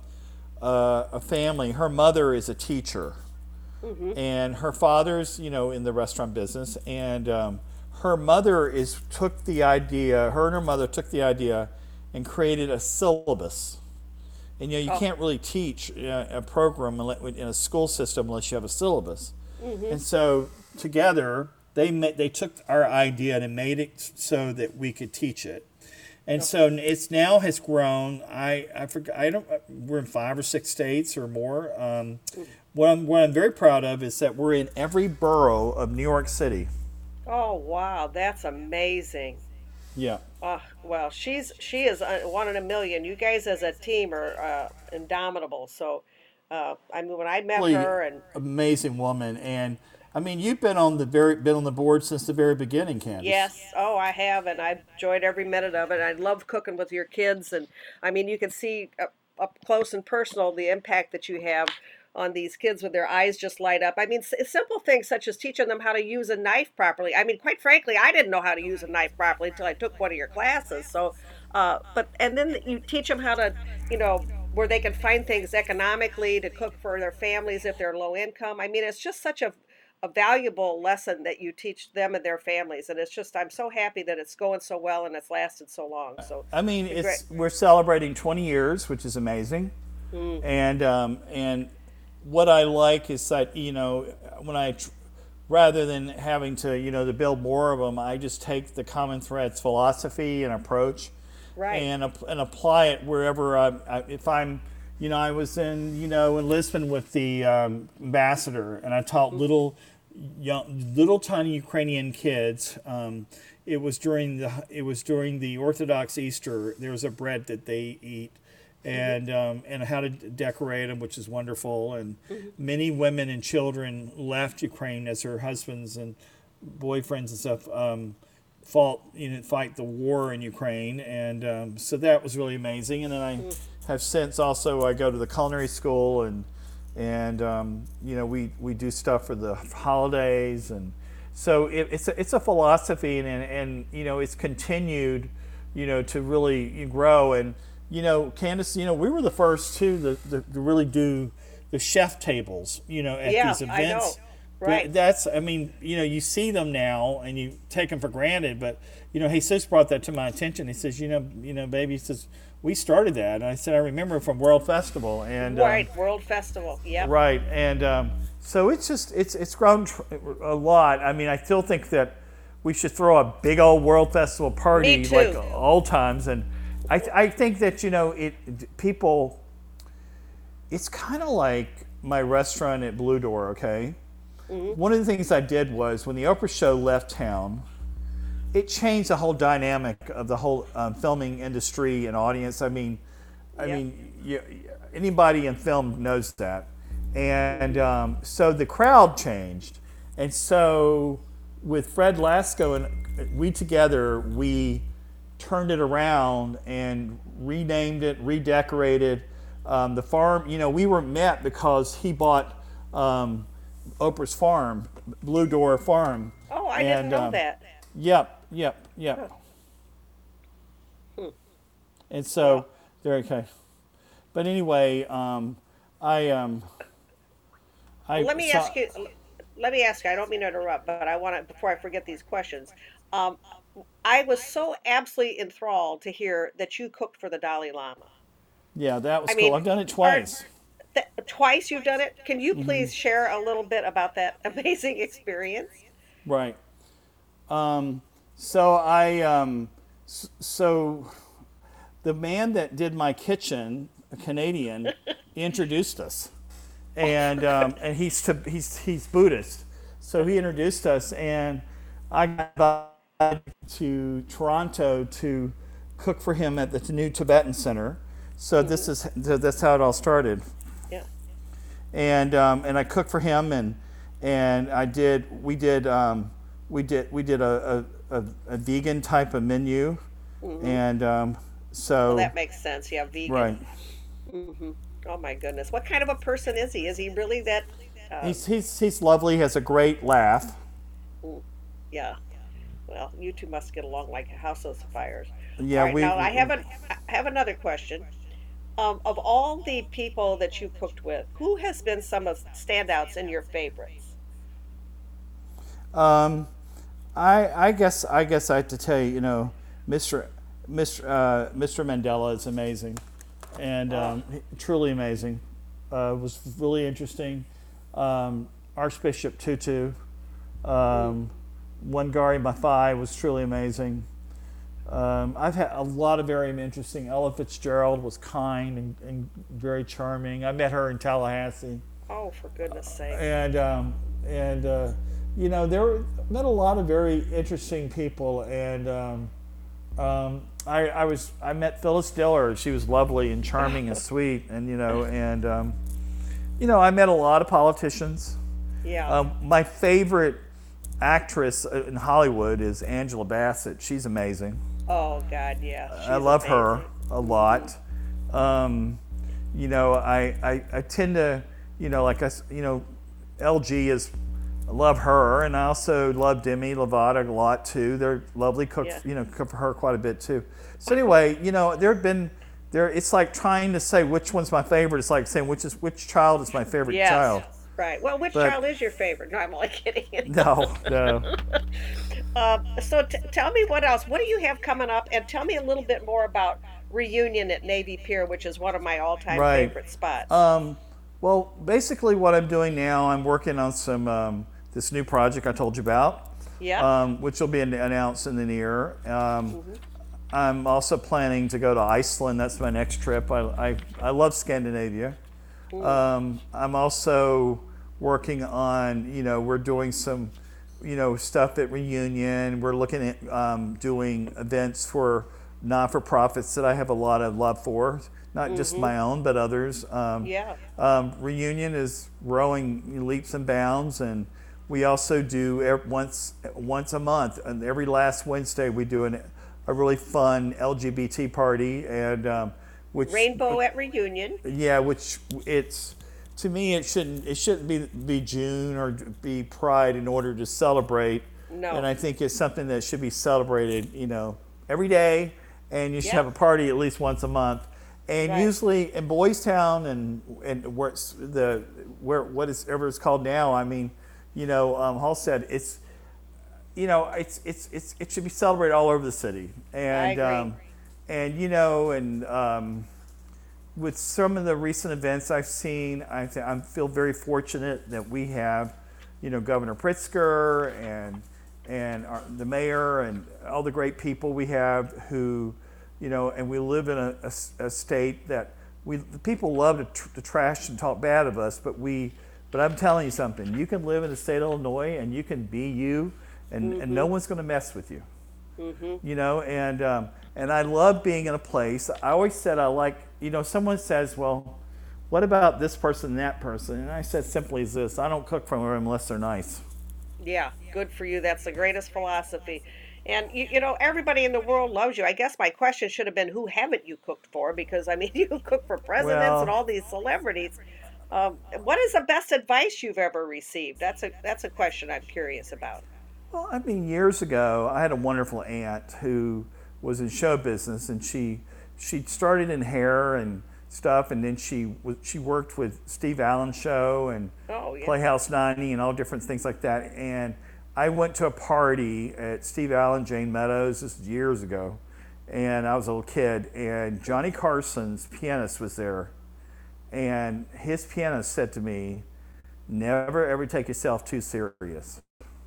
uh, a family. Her mother is a teacher. Mm-hmm. And her father's, you know, in the restaurant business. And um, her mother is took the idea, her and her mother took the idea and created a syllabus. And, you know, you oh. can't really teach uh, a program in a school system unless you have a syllabus. Mm-hmm. And so together, they made, they took our idea and made it so that we could teach it. And okay. so it's now has grown. I I forgot. I don't. We're in five or six states or more. Um, what I'm what I'm very proud of is that we're in every borough of New York City. Oh wow, that's amazing. Yeah. Uh, well, she's she is one in a million. You guys as a team are uh, indomitable. So, uh, I mean, when I met really her, and amazing woman, and I mean, you've been on the very been on the board since the very beginning, Candace. Yes. Oh, I have, and I've enjoyed every minute of it. I love cooking with your kids, and I mean, you can see up, up close and personal the impact that you have on these kids with their eyes just light up. I mean, s- simple things such as teaching them how to use a knife properly. I mean, quite frankly, I didn't know how to use a knife properly until I took one of your classes. So, uh, but, and then you teach them how to, you know, where they can find things economically to cook for their families if they're low income. I mean, it's just such a, a valuable lesson that you teach them and their families. And it's just, I'm so happy that it's going so well and it's lasted so long. So, I mean, it's, great. We're celebrating twenty years, which is amazing. Mm. And, um, and, what I like is that, you know, when I, rather than having to, you know, to build more of them, I just take the Common Threads philosophy and approach, right, and and apply it wherever I, I if I'm, you know, I was in, you know, in Lisbon with the um, ambassador, and I taught little, young, little tiny Ukrainian kids. Um, it was during the it was during the Orthodox Easter. There was a bread that they eat. And um, and how to decorate them, which is wonderful. And mm-hmm. many women and children left Ukraine as their husbands and boyfriends and stuff um, fought, you know, fight the war in Ukraine. And um, so that was really amazing. And then I mm-hmm. have since also I go to the culinary school and and um, you know we, we do stuff for the holidays, and so it, it's a, it's a philosophy, and, and and you know it's continued, you know, to really grow. And you know, Candace, you know, we were the first too to, to, to really do the chef tables, you know, at yeah, these events. I know. Right. That's, I mean, you know, you see them now and you take them for granted, but, you know, Jesus brought that to my attention. He says, you know, you know, baby, he says, we started that. And I said, I remember from World Festival. And Right, um, World Festival, yeah. Right, and um, so it's just, it's it's grown tr- a lot. I mean, I still think that we should throw a big old World Festival party Me too. like old times. And I, th- I think that, you know, it people, it's kind of like my restaurant at Blue Door, okay, mm-hmm. one of the things I did was when the Oprah show left town, it changed the whole dynamic of the whole um, filming industry and audience. I mean, I Yep. mean, you, anybody in film knows that. And um, so the crowd changed. And so with Fred Lasco and we together, we turned it around and renamed it, redecorated. Um, the farm, you know, we were met because he bought um, Oprah's farm, Blue Door Farm. Oh, I and, didn't know um, that. Yep, yep, yep. Hmm. And so, there, okay. But anyway, um, I, um, I Let me saw- ask you. Let me ask you. I don't mean to interrupt, but I want to before I forget these questions. Um, I was so absolutely enthralled to hear that you cooked for the Dalai Lama. Yeah, that was I cool. mean, I've done it are- twice. Th- twice you've done it. Can you Mm-hmm. please share a little bit about that amazing experience? Right. Um, so I, um, s- so the man that did my kitchen, a Canadian, introduced us, and um, and he's to, he's he's Buddhist, so he introduced us, and I got invited to Toronto to cook for him at the new Tibetan Center. So this is that's how it all started. Yeah. and um, and I cooked for him, and and I did we did um, we did we did a, a, a, a vegan type of menu, and um, so Well, that makes sense. Yeah, vegan. right. Oh my goodness, what kind of a person is he? Is he really that? Uh, He's he's he's lovely. He has a great laugh. yeah. Well, you two must get along like a house of fires. Yeah, All right, we- now I we- have an I have another question. Um, of all the people that you cooked with, who has been some of standouts in your favorites? Um, I I guess I guess I have to tell you, you know, Mister Mister Uh, Mister Mandela is amazing, and um, he- truly amazing. Uh, it was really interesting. Um, Archbishop Tutu, um, Wangari Maathai was truly amazing. Um, I've had a lot of very interesting. Ella Fitzgerald was kind and, and very charming. I met her in Tallahassee. Oh, for goodness sake! and um, and uh, you know there were, met a lot of very interesting people, and um, um, I, I was I met Phyllis Diller. She was lovely and charming and sweet, and you know and um, you know I met a lot of politicians. Yeah. Um, my favorite actress in Hollywood is Angela Bassett. She's amazing. oh God, yeah. I she's love her amazing. a lot. Um, you know, I, I, I tend to, you know, like I, s- you know, L G is, I love her, and I also love Demi Lovato a lot too. They're lovely cooks, Yeah. you know, cook for her quite a bit too. So anyway, you know, there have been, there. It's like trying to say which one's my favorite. It's like saying which is which child is my favorite Yes. child. Right. Well, which But- child is your favorite? No, I'm only kidding. No, no. Um, so t- tell me what else. What do you have coming up? And tell me a little bit more about Reunion at Navy Pier, which is one of my all-time Right. favorite spots. Um, well, basically, what I'm doing now, I'm working on some um, this new project I told you about. Yeah. Um, which will be an- announced in the near. Um, I'm also planning to go to Iceland. That's my next trip. I I, I love Scandinavia. Um, I'm also working on, you know, we're doing some, you know, stuff at Reunion. We're looking at um, doing events for not-for-profits that I have a lot of love for, not just my own, but others. Um, Yeah. Um, Reunion is growing leaps and bounds, and we also do ev- once once a month, and every last Wednesday we do an, a really fun L G B T party, and um, which Rainbow at Reunion. yeah, which it's to me it shouldn't it shouldn't be be June or be Pride in order to celebrate. No. And I think it's something that should be celebrated, you know, every day, and you should Yeah. have a party at least once a month. And Right. usually in Boys Town and and where it's the where what is ever it's called now, I mean, you know, um, Halstead, it's you know, it's it's it's it should be celebrated all over the city. And agree. um, and you know, and um, with some of the recent events I've seen, I th- I feel very fortunate that we have, you know, Governor Pritzker and and our, the mayor and all the great people we have who, you know, and we live in a, a s- a state that we the people love to, tr- to trash and talk bad of us, but we, but I'm telling you something. You can live in the state of Illinois and you can be you, and, mm-hmm. and no one's going to mess with you. Mm-hmm. You know, and um, and I love being in a place. I always said I like, you know, someone says, well, what about this person and that person? And I said simply as this: I don't cook for them unless they're nice. Yeah, good for you. That's the greatest philosophy. And you, you know, everybody in the world loves you. I guess my question should have been, who haven't you cooked for? Because I mean, you cook for presidents Well, and all these celebrities. Um, what is the best advice you've ever received? That's a that's a question I'm curious about. Well, I mean, years ago, I had a wonderful aunt who was in show business, and she she started in hair and stuff, and then she was she worked with Steve Allen's show and Oh, yeah. Playhouse ninety and all different things like that. And I went to a party at Steve Allen, Jane Meadows, this is years ago, and I was a little kid, and Johnny Carson's pianist was there, and his pianist said to me, "Never ever take yourself too serious."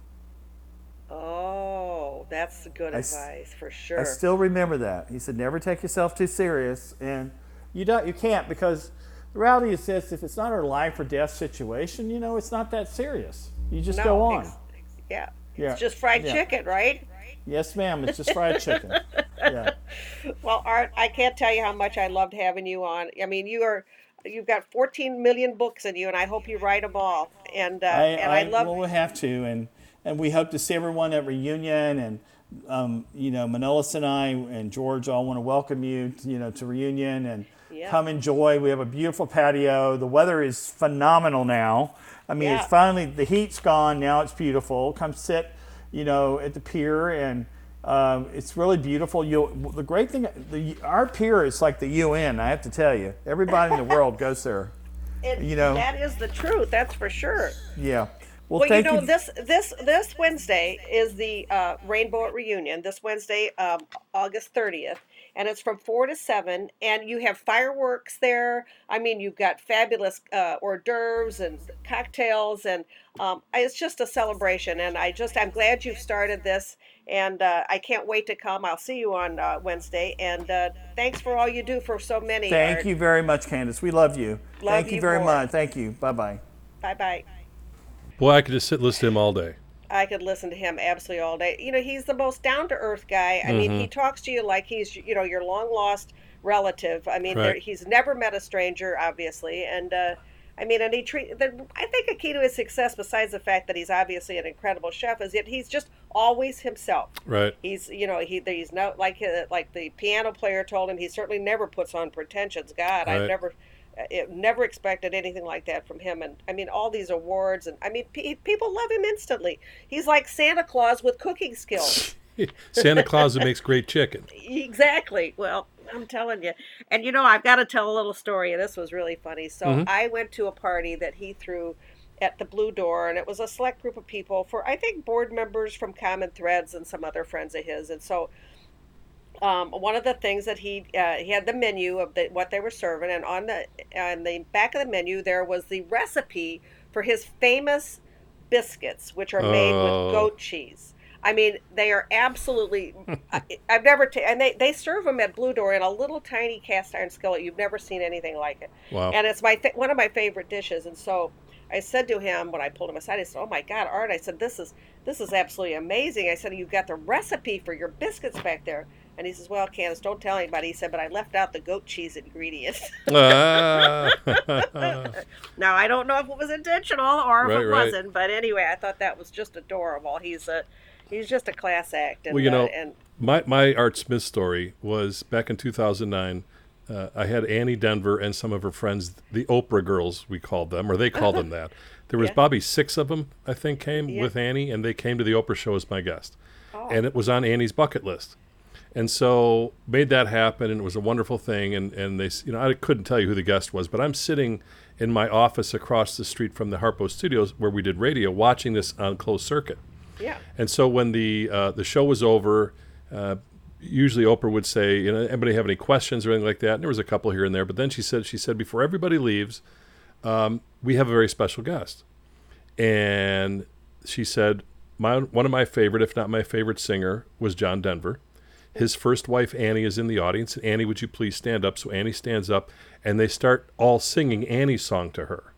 Oh, that's good I s- advice for sure. I still remember that. He said, "Never take yourself too serious," and you don't, you can't, because the reality is this: if it's not a life or death situation, you know, it's not that serious. You just No, go on. ex- yeah. Yeah. It's just fried Yeah. chicken, right? Yes, ma'am. It's just fried chicken. Yeah. Well, Art, I can't tell you how much I loved having you on. I mean, you are, you've got fourteen million books in you, and I hope you write them all. And uh, I, and I, I love. well, we'll have to, and and we hope to see everyone at reunion, and um, you know, Manolis and I and George all want to welcome you, to, you know, to reunion, and Yeah. come enjoy. We have a beautiful patio. The weather is phenomenal now. I mean, Yeah. it's finally, the heat's gone. Now it's beautiful. Come sit, you know, at the pier, and um, it's really beautiful. You, the great thing, the our pier is like the U N. I have to tell you, everybody in the world goes there. It, you know. that is the truth. That's for sure. Yeah. Well, Well, you thank know, this this this Wednesday is the uh, Rainbow at Reunion. This Wednesday, um, August thirtieth, and it's from four to seven. And you have fireworks there. I mean, you've got fabulous uh, hors d'oeuvres and cocktails, and um, it's just a celebration. And I just I'm glad you've started this, and uh, I can't wait to come. I'll see you on uh, Wednesday, and uh, thanks for all you do for so many. Thank Art. you very much, Candace. We love you. Love Thank you, you very more. much. Thank you. Bye bye. Bye bye. Boy, I could just sit and listen to him all day. I could listen to him absolutely all day. You know, he's the most down to earth guy. I mean, he talks to you like he's, you know, your long lost relative. I mean, Right. there, he's never met a stranger, obviously, and uh, I mean, and he treat. The, I think a key to his success, besides the fact that he's obviously an incredible chef, is that he's just always himself. Right. He's, you know, he he's not like uh, like the piano player told him. He certainly never puts on pretensions. God, I've Right. never. It never expected anything like that from him, and I mean all these awards, and I mean pe- people love him instantly. He's like Santa Claus with cooking skills. Santa Claus who makes great chicken. Exactly. Well, I'm telling you, and you know I've got to tell a little story. And this was really funny. So Mhm. I went to a party that he threw at the Blue Door, and it was a select group of people for I think board members from Common Threads and some other friends of his, and so. Um, one of the things that he uh, he had the menu of the, what they were serving, and on the on the back of the menu there was the recipe for his famous biscuits, which are made Oh. with goat cheese. I mean, they are absolutely. I, I've never ta- and they they serve them at Blue Door in a little tiny cast iron skillet. You've never seen anything like it, Wow. and it's my fa- one of my favorite dishes. And so I said to him when I pulled him aside, I said, "Oh my God, Art!" I said, "This is this is absolutely amazing." I said, "You've got the recipe for your biscuits back there." And he says, "Well, Candace, don't tell anybody." He said, "But I left out the goat cheese ingredients." Ah. Now, I don't know if it was intentional or if Right, it right. wasn't, but anyway, I thought that was just adorable. He's a, he's just a class act. And, Well, you know, uh, and my my Art Smith story was back in two thousand nine. Uh, I had Annie Denver and some of her friends, the Oprah girls, we called them, or they called them that. There was Yeah. Bobby, six of them, I think, came Yeah. with Annie, and they came to the Oprah show as my guest. Oh. And it was on Annie's bucket list. And so made that happen, and it was a wonderful thing. And, and they, s- you know, I couldn't tell you who the guest was, but I'm sitting in my office across the street from the Harpo Studios where we did radio, watching this on closed circuit. yeah, And so when the uh, the show was over, uh, usually Oprah would say, you know, anybody have any questions or anything like that? And there was a couple here and there, but then she said, she said, before everybody leaves, um, we have a very special guest. And she said, my one of my favorite, if not my favorite singer, was John Denver. His first wife, Annie, is in the audience. Annie, would you please stand up? So Annie stands up, and they start all singing Annie's song to her.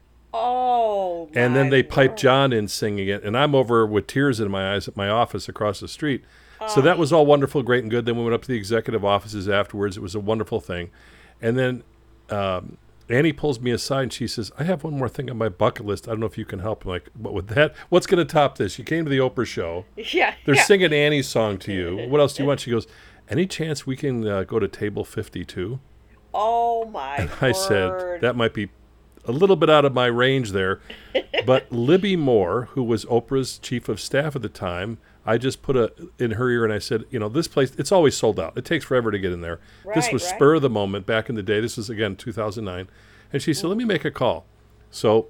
Oh, my And then they pipe word. John in singing it, and I'm over with tears in my eyes at my office across the street. So that was all wonderful, great, and good. Then we went up to the executive offices afterwards. It was a wonderful thing. And then um, Annie pulls me aside, and she says, I have one more thing on my bucket list. I don't know if you can help. I'm like, what with that? What's going to top this? You came to the Oprah show. Yeah. They're yeah. singing Annie's song to you. What else do you want? She goes, any chance we can uh, go to table fifty-two? Oh, my I word. said, that might be a little bit out of my range there. But Libby Moore, who was Oprah's chief of staff at the time, I just put a in her ear and I said, you know, this place, it's always sold out. It takes forever to get in there. This Right, was right. spur of the moment back in the day. This was, again, two thousand nine. And she said, let me make a call. So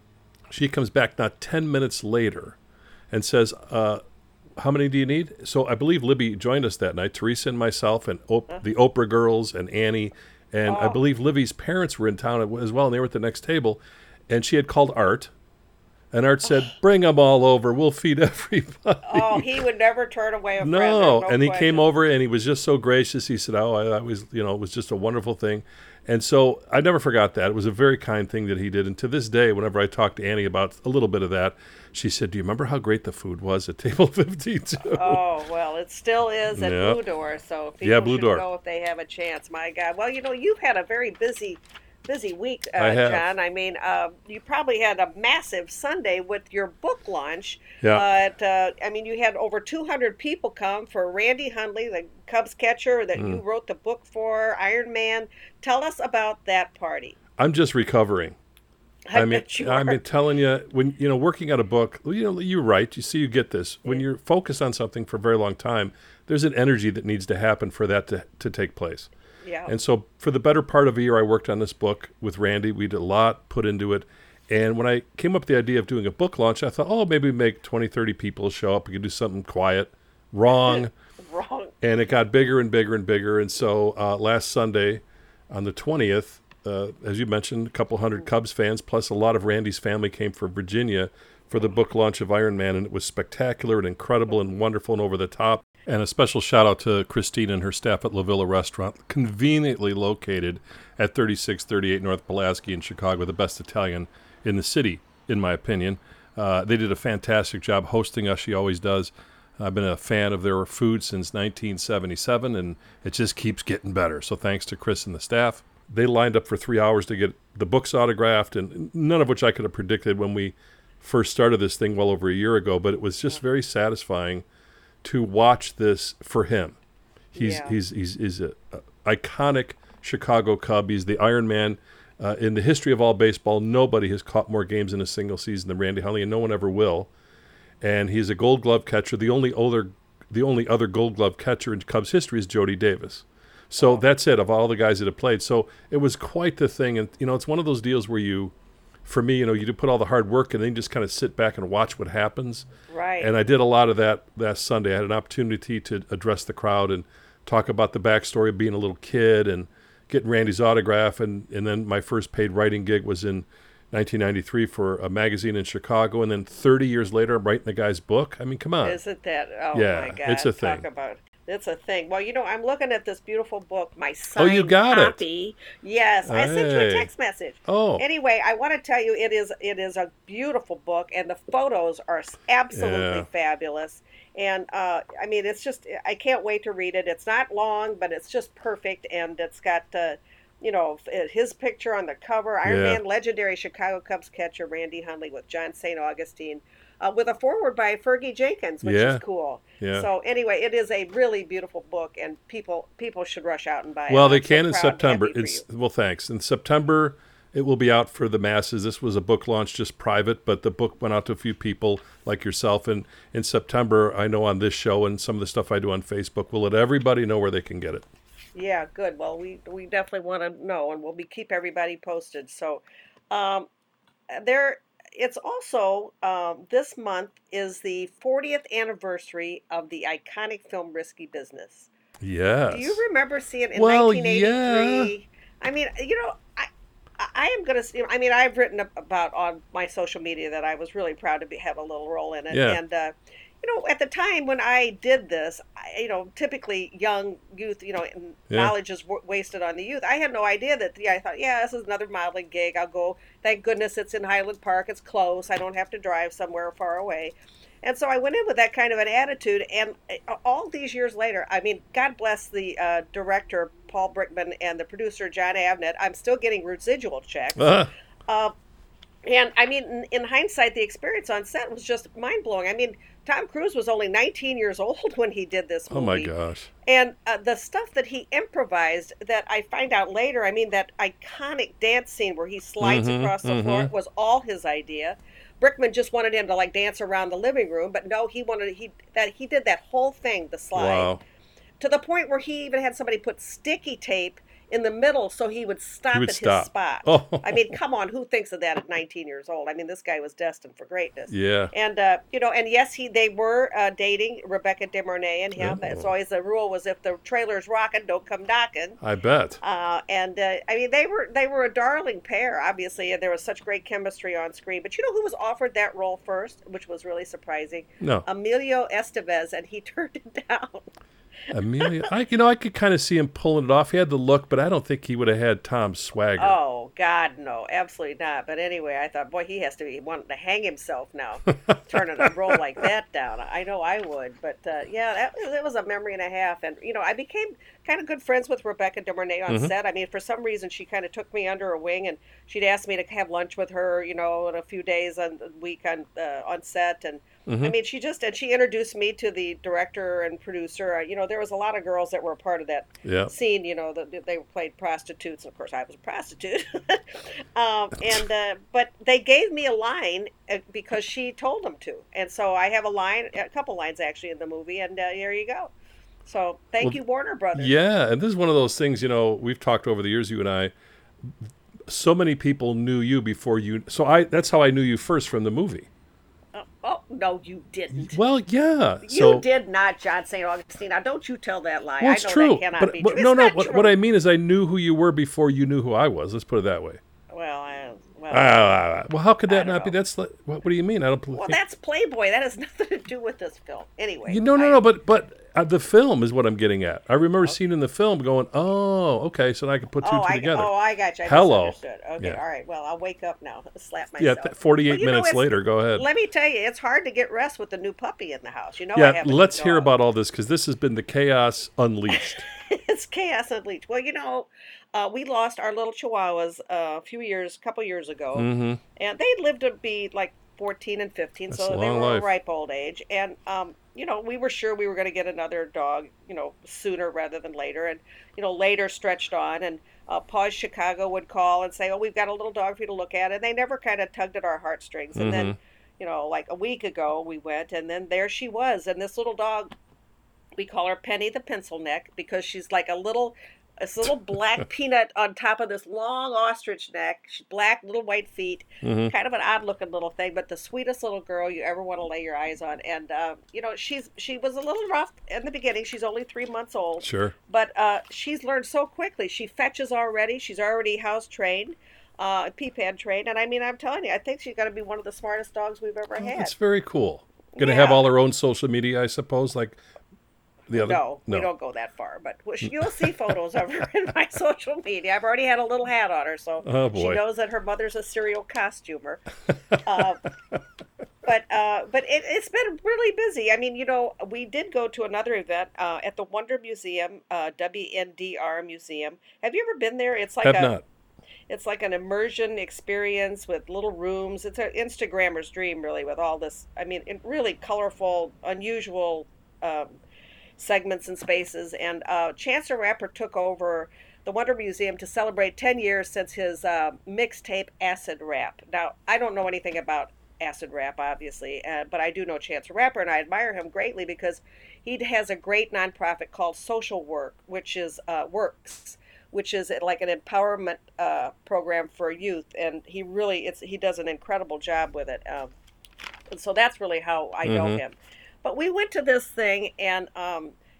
she comes back not ten minutes later and says, uh, how many do you need? So I believe Libby joined us that night, Teresa and myself and Op- the Oprah girls and Annie. And I Oh. believe Libby's parents were in town as well, and they were at the next table. And she had called Art. And Art said, bring them all over. We'll feed everybody. Oh, he would never turn away a friend. No, there's no and he question. came over and he was just so gracious. He said, "Oh, I, I was, you know, it was just a wonderful thing." And so I never forgot that. It was a very kind thing that he did. And to this day, whenever I talk to Annie about a little bit of that, she said, "Do you remember how great the food was at table fifty-two?" Oh, well, it still is at Yep. Blue Door, so people Yeah, Blue should Door. go if they have a chance. My God. Well, you know, you've had a very busy, busy week, uh, I have. John. I mean, uh, you probably had a massive Sunday with your book launch. Yeah. But, uh, I mean, you had over two hundred people come for Randy Hundley, the Cubs catcher that you Mm. wrote the book for, Iron Man. Tell us about that party. I'm just recovering. I, I mean, bet you I'm are. telling you, when you know, working on a book, you know, you're right. You see, you get this when you're focused on something for a very long time. There's an energy that needs to happen for that to to take place. Yeah. And so, for the better part of a year, I worked on this book with Randy. We did a lot, put into it. And when I came up with the idea of doing a book launch, I thought, oh, maybe make twenty, thirty people show up. We could do something quiet. Wrong. Wrong. And it got bigger and bigger and bigger. And so uh, last Sunday, on the twentieth, uh, as you mentioned, a couple hundred Cubs fans, plus a lot of Randy's family came from Virginia for the book launch of Iron Man. And it was spectacular and incredible and wonderful and over the top. And a special shout out to Christine and her staff at La Villa Restaurant, conveniently located at thirty-six thirty-eight North Pulaski in Chicago, the best Italian in the city, in my opinion. Uh, they did a fantastic job hosting us. She always does. I've been a fan of their food since nineteen seventy-seven, and it just keeps getting better. So thanks to Chris and the staff. They lined up for three hours to get the books autographed, and none of which I could have predicted when we first started this thing well over a year ago, but it was just very satisfying to watch this for him. He's Yeah. he's he's he's a, a iconic Chicago Cub. He's the Iron Man. Uh, in the history of all baseball, nobody has caught more games in a single season than Randy Hundley, and no one ever will. And he's a Gold Glove catcher. The only other, the only other Gold Glove catcher in Cubs history is Jody Davis. So that's it, of all the guys that have played. So it was quite the thing. And, you know, it's one of those deals where you, for me, you know, you do put all the hard work and then you just kind of sit back and watch what happens. Right. And I did a lot of that last Sunday. I had an opportunity to address the crowd and talk about the backstory of being a little kid and getting Randy's autograph. And, and then my first paid writing gig was in nineteen ninety-three for a magazine in Chicago. And then thirty years later, I'm writing the guy's book. I mean, come on. Isn't that? Oh Yeah, my God! it's a Talk thing. about it's a thing. Well, you know, I'm looking at this beautiful book, my signed Oh, you got it. copy. Yes, I sent you a Hey. text message. Oh. Anyway, I want to tell you, it is it is a beautiful book, and the photos are s- absolutely Yeah. fabulous. And uh, I mean, it's just I can't wait to read it. It's not long, but it's just perfect, and it's got. Uh, you know, f- his picture on the cover, Iron Yeah. Man, legendary Chicago Cubs catcher Randy Hundley with John Saint Augustine, uh, with a foreword by Fergie Jenkins, which Yeah. is cool. Yeah. So anyway, it is a really beautiful book, and people people should rush out and buy it. Well, they I'm so can in proud and September. happy for It's you. well, thanks. In September, it will be out for the masses. This was a book launch, just private, but the book went out to a few people like yourself. And in September, I know on this show and some of the stuff I do on Facebook, we'll let everybody know where they can get it. Yeah, good. Well, we we definitely want to know, and we'll be keep everybody posted. So, um, there. It's also um, this month is the fortieth anniversary of the iconic film Risky Business. Yes. Do you remember seeing it in Well, nineteen eighty-three? I mean, you know, I I I am going to. I mean, I've written ab- about on my social media that I was really proud to be, have a little role in it, Yeah. and uh, you know, at the time when I did this, I, you know, typically young youth, you know, and Yeah. knowledge is w- wasted on the youth. I had no idea that, yeah, I thought, yeah, this is another modeling gig. I'll go. Thank goodness it's in Highland Park. It's close. I don't have to drive somewhere far away. And so I went in with that kind of an attitude. And uh, all these years later, I mean, God bless the uh, director, Paul Brickman, and the producer, John Avnet. I'm still getting residual checks. Uh, Uh, and I mean, in, in hindsight, the experience on set was just mind blowing. I mean, Tom Cruise was only nineteen years old when he did this oh movie. my gosh. And uh, the stuff that he improvised that I find out later, I mean, that iconic dance scene where he slides Mhm, across the mhm. floor was all his idea. Brickman just wanted him to like dance around the living room, but no, he wanted he that he did that whole thing, the slide, Wow. to the point where he even had somebody put sticky tape in the middle so he would stop He would at stop. his spot. Oh. I mean, come on, who thinks of that at nineteen years old? I mean, this guy was destined for greatness. Yeah. And uh, you know, and yes, he they were uh, dating Rebecca De Mornay and him. Oh. It's always the rule was if the trailer's rocking, don't come knocking. I bet. Uh, and uh, I mean, they were they were a darling pair, obviously, and there was such great chemistry on screen. But you know who was offered that role first, which was really surprising? No. Emilio Estevez, and he turned it down. Amelia, I you know I could kind of see him pulling it off. He had the look, but I don't think he would have had Tom's swagger. Oh God, no, absolutely not. But anyway, I thought, boy, he has to be wanting to hang himself now, turning a role like that down. I know I would, but uh, yeah, that, that was a memory and a half. And you know, I became kind of good friends with Rebecca De Mornay on Mm-hmm. set. I mean, for some reason, she kind of took me under her wing, and she'd ask me to have lunch with her, you know, in a few days on the week on uh, on set. And Mm-hmm. I mean, she just and she introduced me to the director and producer. Uh, You know, there was a lot of girls that were a part of that Yeah. scene. You know, that they played prostitutes, and of course, I was a prostitute. um, and uh, but they gave me a line uh, because she told them to, and so I have a line, a couple lines actually in the movie, and uh, there you go. So thank Well, you, Warner Brothers. Yeah, and this is one of those things, you know, we've talked over the years, you and I. So many people knew you before you. So I that's how I knew you first from the movie. Oh, oh no, you didn't. Well, yeah. You so, did not, John Saint Augustine. Now, don't you tell that lie. well, I it's know true. that cannot But, be but true. no, It's no. not What, true. what I mean is, I knew who you were before you knew who I was. Let's put it that way. Well, I, well, Ah, well, how could I that don't not be? know. That's like, what, what do you mean? I don't. well, that's Playboy. That has nothing to do with this film. Anyway. You no, no, I- no. But but uh, the film is what I'm getting at. I remember seeing in the film, going, "Oh, okay." So I can put two Oh, two I, together. oh, I got you. I Hello. misunderstood. Okay, Yeah. all right. Well, I'll wake up now. Slap yeah, myself. th- forty-eight But you know, minutes it's- later. Go ahead. Let me tell you, it's hard to get rest with the new puppy in the house. You know, I Yeah, have a new let's hear dog. about all this because this has been the chaos unleashed. It's chaos unleashed. Well, you know, uh, we lost our little chihuahuas uh, a few years, a couple years ago, Mm-hmm. and they lived to be like fourteen and fifteen, That's so a they long were life. a ripe old age. And um, you know, we were sure we were going to get another dog, you know, sooner rather than later. And you know, later stretched on, and uh, Paws Chicago would call and say, "Oh, we've got a little dog for you to look at," and they never kind of tugged at our heartstrings. And then, Mhm. you know, like a week ago, we went, and then there she was, and this little dog. We call her Penny the Pencil Neck because she's like a little, this little black peanut on top of this long ostrich neck. She's black, little white feet, Mhm. kind of an odd looking little thing, but the sweetest little girl you ever want to lay your eyes on. And uh, you know, she's she was a little rough in the beginning. She's only three months old, Sure. but uh, she's learned so quickly. She fetches already. She's already house trained, uh, pee pad trained, and I mean, I'm telling you, I think she's going to be one of the smartest dogs we've ever had. That's very cool. Going to have Yeah. all her own social media, I suppose, like the other. No, we don't go that far, but you'll see photos of her in my social media. I've already had a little hat on her, so Oh, she boy. knows that her mother's a serial costumer. uh, but uh, but it, it's been really busy. I mean, you know, we did go to another event uh, at the Wonder Museum, uh, W N D R Museum. Have you ever been there? It's like Have a not. it's like an immersion experience with little rooms. It's an Instagrammer's dream, really, with all this. I mean, it really colorful, unusual um, segments and spaces. And uh, Chance the Rapper took over the Wonder Museum to celebrate ten years since his uh, mixtape Acid Rap. Now, I don't know anything about acid rap, obviously, uh, but I do know Chance the Rapper, and I admire him greatly because he has a great nonprofit called Social Work, which is uh, Works, which is like an empowerment uh, program for youth, and he really it's he does an incredible job with it. Um, and so that's really how I know Mhm. him. But we went to this thing, and um,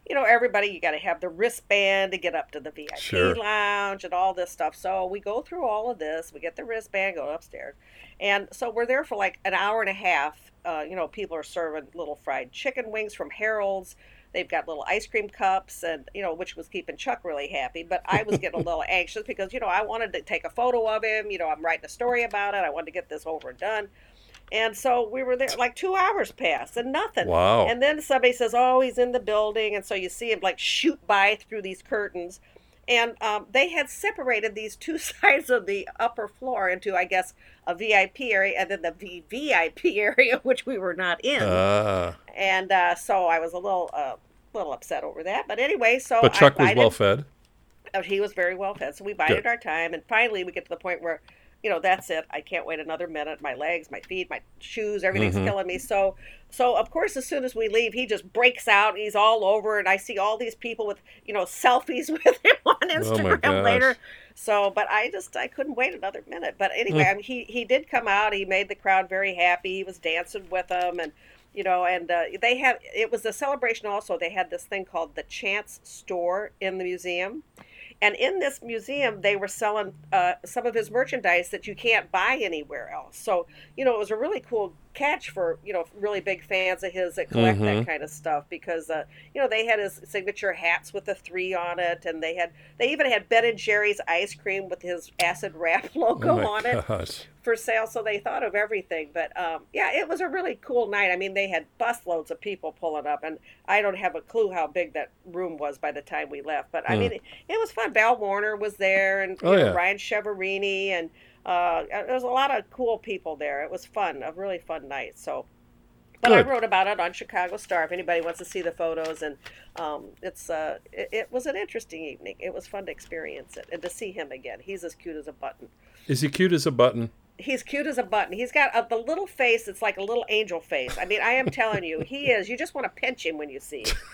you know, everybody, you got to have the wristband to get up to the V I P Sure. lounge and all this stuff. So we go through all of this. We get the wristband, go upstairs. And so we're there for like an hour and a half. Uh, you know, people are serving little fried chicken wings from Harold's. They've got little ice cream cups, and you know, which was keeping Chuck really happy. But I was getting a little anxious because you know I wanted to take a photo of him. You know, I'm writing a story about it. I wanted to get this over and done. And so we were there like two hours passed and nothing. Wow. And then somebody says, "Oh, he's in the building," and so you see him like shoot by through these curtains. And um, they had separated these two sides of the upper floor into, I guess, a V I P area and then the V V I P area, which we were not in. Ah. And uh, so I was a little, uh, little upset over that. But anyway, so But Chuck I was bided, well fed. uh, he was very well fed. So we bided Good. our time, and finally we get to the point where, you know, that's it. I can't wait another minute. My legs, my feet, my shoes, everything's Mm-hmm. killing me. So, so of course, as soon as we leave, he just breaks out. And he's all over, and I see all these people with, you know, selfies with him on Oh my Instagram gosh. later. So, but I just I couldn't wait another minute. But anyway, Mm. I mean, he he did come out. He made the crowd very happy. He was dancing with them, and you know, and uh, they had it was a celebration. Also, they had this thing called the Chance Store in the museum. And in this museum, they were selling uh, some of his merchandise that you can't buy anywhere else. So, you know, it was a really cool catch for, you know, really big fans of his that collect Mm-hmm. that kind of stuff because, uh, you know, they had his signature hats with the three on it. And they had, they even had Ben and Jerry's ice cream with his acid rap logo Oh my on it gosh. for sale, so they thought of everything. But um, yeah, it was a really cool night. I mean, they had busloads of people pulling up, and I don't have a clue how big that room was by the time we left. But I Hmm. mean, it, it was fun. Val Warner was there, and you Oh, know, yeah. Ryan Cheverini, and uh, there was a lot of cool people there. It was fun, a really fun night. So. But I Good. wrote about it on Chicago Star if anybody wants to see the photos, and um, it's uh, it, it was an interesting evening. It was fun to experience it and to see him again. He's as cute as a button. Is he cute as a button? He's cute as a button. He's got a, the little face. It's like a little angel face. I mean, I am telling you, he is. You just want to pinch him when you see him.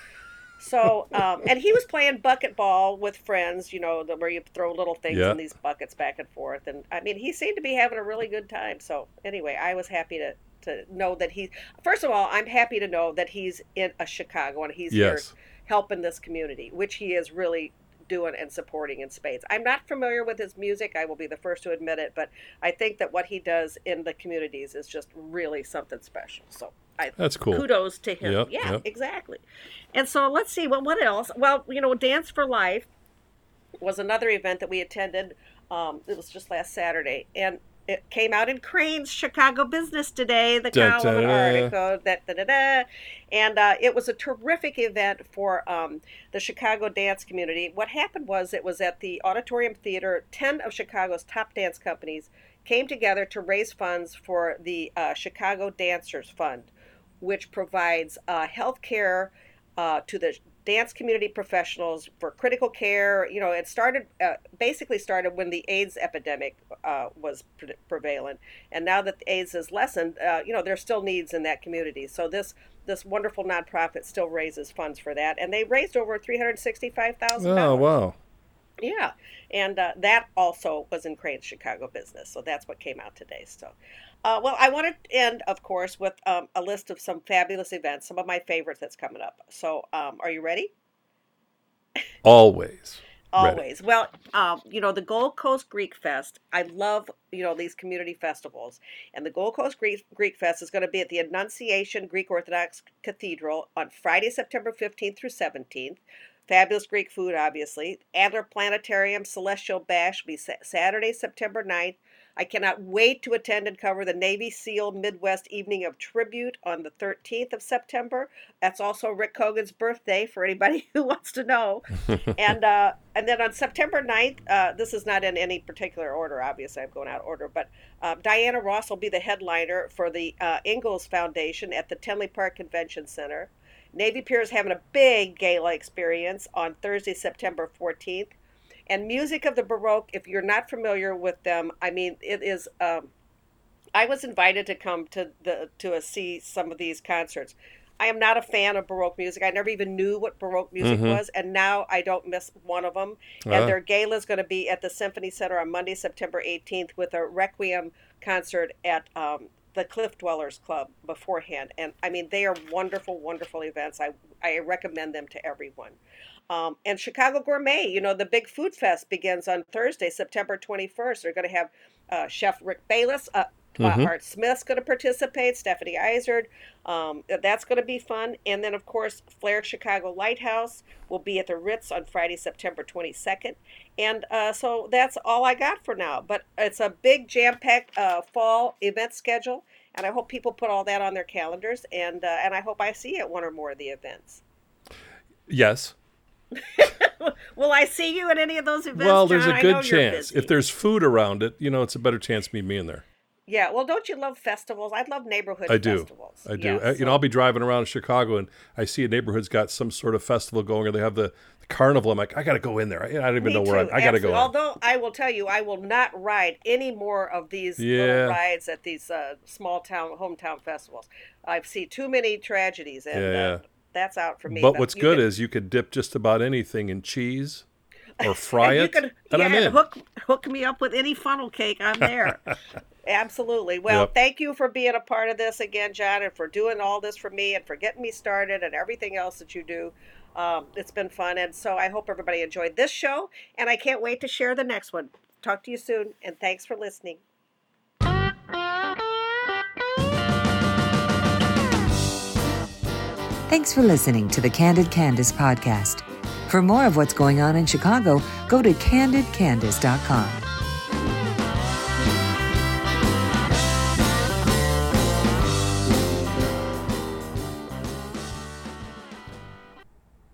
So, um, and he was playing bucket ball with friends, you know, the, where you throw little things Yeah. in these buckets back and forth. And I mean, he seemed to be having a really good time. So, anyway, I was happy to to know that he. First of all, I'm happy to know that he's in a Chicago and he's Yes. here helping this community, which he is really doing and supporting in spades. I'm not familiar with his music. I will be the first to admit it, but I think that what he does in the communities is just really something special. So I That's cool. kudos to him. Yep, yeah, yep. exactly. And so let's see. Well, what else? Well, you know, Dance for Life was another event that we attended. Um, it was just last Saturday, and it came out in Crane's Chicago Business Today, the Dun, column dun, article, da, da, da, da. And uh, it was a terrific event for um, the Chicago dance community. What happened was it was at the Auditorium Theater. Ten of Chicago's top dance companies came together to raise funds for the uh, Chicago Dancers Fund, which provides uh, health care uh, to the dance community professionals for critical care. You know, it started, uh, basically started when the AIDS epidemic uh, was pre- prevalent. And now that the AIDS has lessened, uh, you know, there's still needs in that community. So this this wonderful nonprofit still raises funds for that. And they raised over three hundred sixty-five thousand dollars. Oh, wow. Yeah, and uh, that also was in Crane's Chicago Business, so that's what came out today. So, uh, well, I want to end, of course, with um, a list of some fabulous events, some of my favorites that's coming up. So, um, are you ready? Always. Ready. Always. Well, um, you know, the Gold Coast Greek Fest, I love, you know, these community festivals. And the Gold Coast Greek, Greek Fest is going to be at the Annunciation Greek Orthodox Cathedral on Friday, September fifteenth through seventeenth. Fabulous Greek food, obviously. Adler Planetarium Celestial Bash will be sa- Saturday, September ninth. I cannot wait to attend and cover the Navy SEAL Midwest Evening of Tribute on the thirteenth of September. That's also Rick Hogan's birthday for anybody who wants to know. and uh, and then on September ninth, uh, this is not in any particular order, obviously, I'm going out of order, but uh, Diana Ross will be the headliner for the uh, Ingalls Foundation at the Tinley Park Convention Center. Navy Pier is having a big gala experience on Thursday, September fourteenth. And Music of the Baroque, if you're not familiar with them, I mean, it is, um, I was invited to come to the to a, see some of these concerts. I am not a fan of Baroque music. I never even knew what Baroque music Mhm. was, and now I don't miss one of them. Ah. And their gala is going to be at the Symphony Center on Monday, September eighteenth, with a Requiem concert at um, the Cliff Dwellers Club beforehand. And I mean, they are wonderful, wonderful events. I, I recommend them to everyone. Um, and Chicago Gourmet, you know, the big food fest begins on Thursday, September twenty-first. They're going to have uh, Chef Rick Bayless, uh, Mm-hmm. uh, Art Smith's going to participate, Stephanie Izard. Um, that's going to be fun. And then, of course, Flair Chicago Lighthouse will be at the Ritz on Friday, September twenty-second. And uh, so that's all I got for now. But it's a big jam-packed uh, fall event schedule, and I hope people put all that on their calendars. And uh, and I hope I see you at one or more of the events. Yes. Will I see you at any of those events? Well, there's John? a I good know you're chance. busy. If there's food around it, you know, it's a better chance of me being there. Yeah, well, don't you love festivals? I love neighborhood I do. festivals. I do. Yeah, Uh, You so- know, I'll be driving around Chicago and I see a neighborhood's got some sort of festival going, or they have the, the carnival. I'm like, I got to go in there. I, I don't even Me know where too, I'm, I got to go. absolutely. in. Although I will tell you, I will not ride any more of these Yeah. little rides at these uh, small town, hometown festivals. I've seen too many tragedies, and Yeah, yeah. uh, that's out for me. But what's you good can- is you could dip just about anything in cheese or fry you it, can, and yeah, I'm in. hook hook me up with any funnel cake. I'm there. Absolutely. Well, Yep. thank you for being a part of this again, John, and for doing all this for me and for getting me started and everything else that you do. Um, it's been fun, and so I hope everybody enjoyed this show, and I can't wait to share the next one. Talk to you soon, and thanks for listening. Thanks for listening to the Candid Candace podcast. For more of what's going on in Chicago, go to candid candace dot com.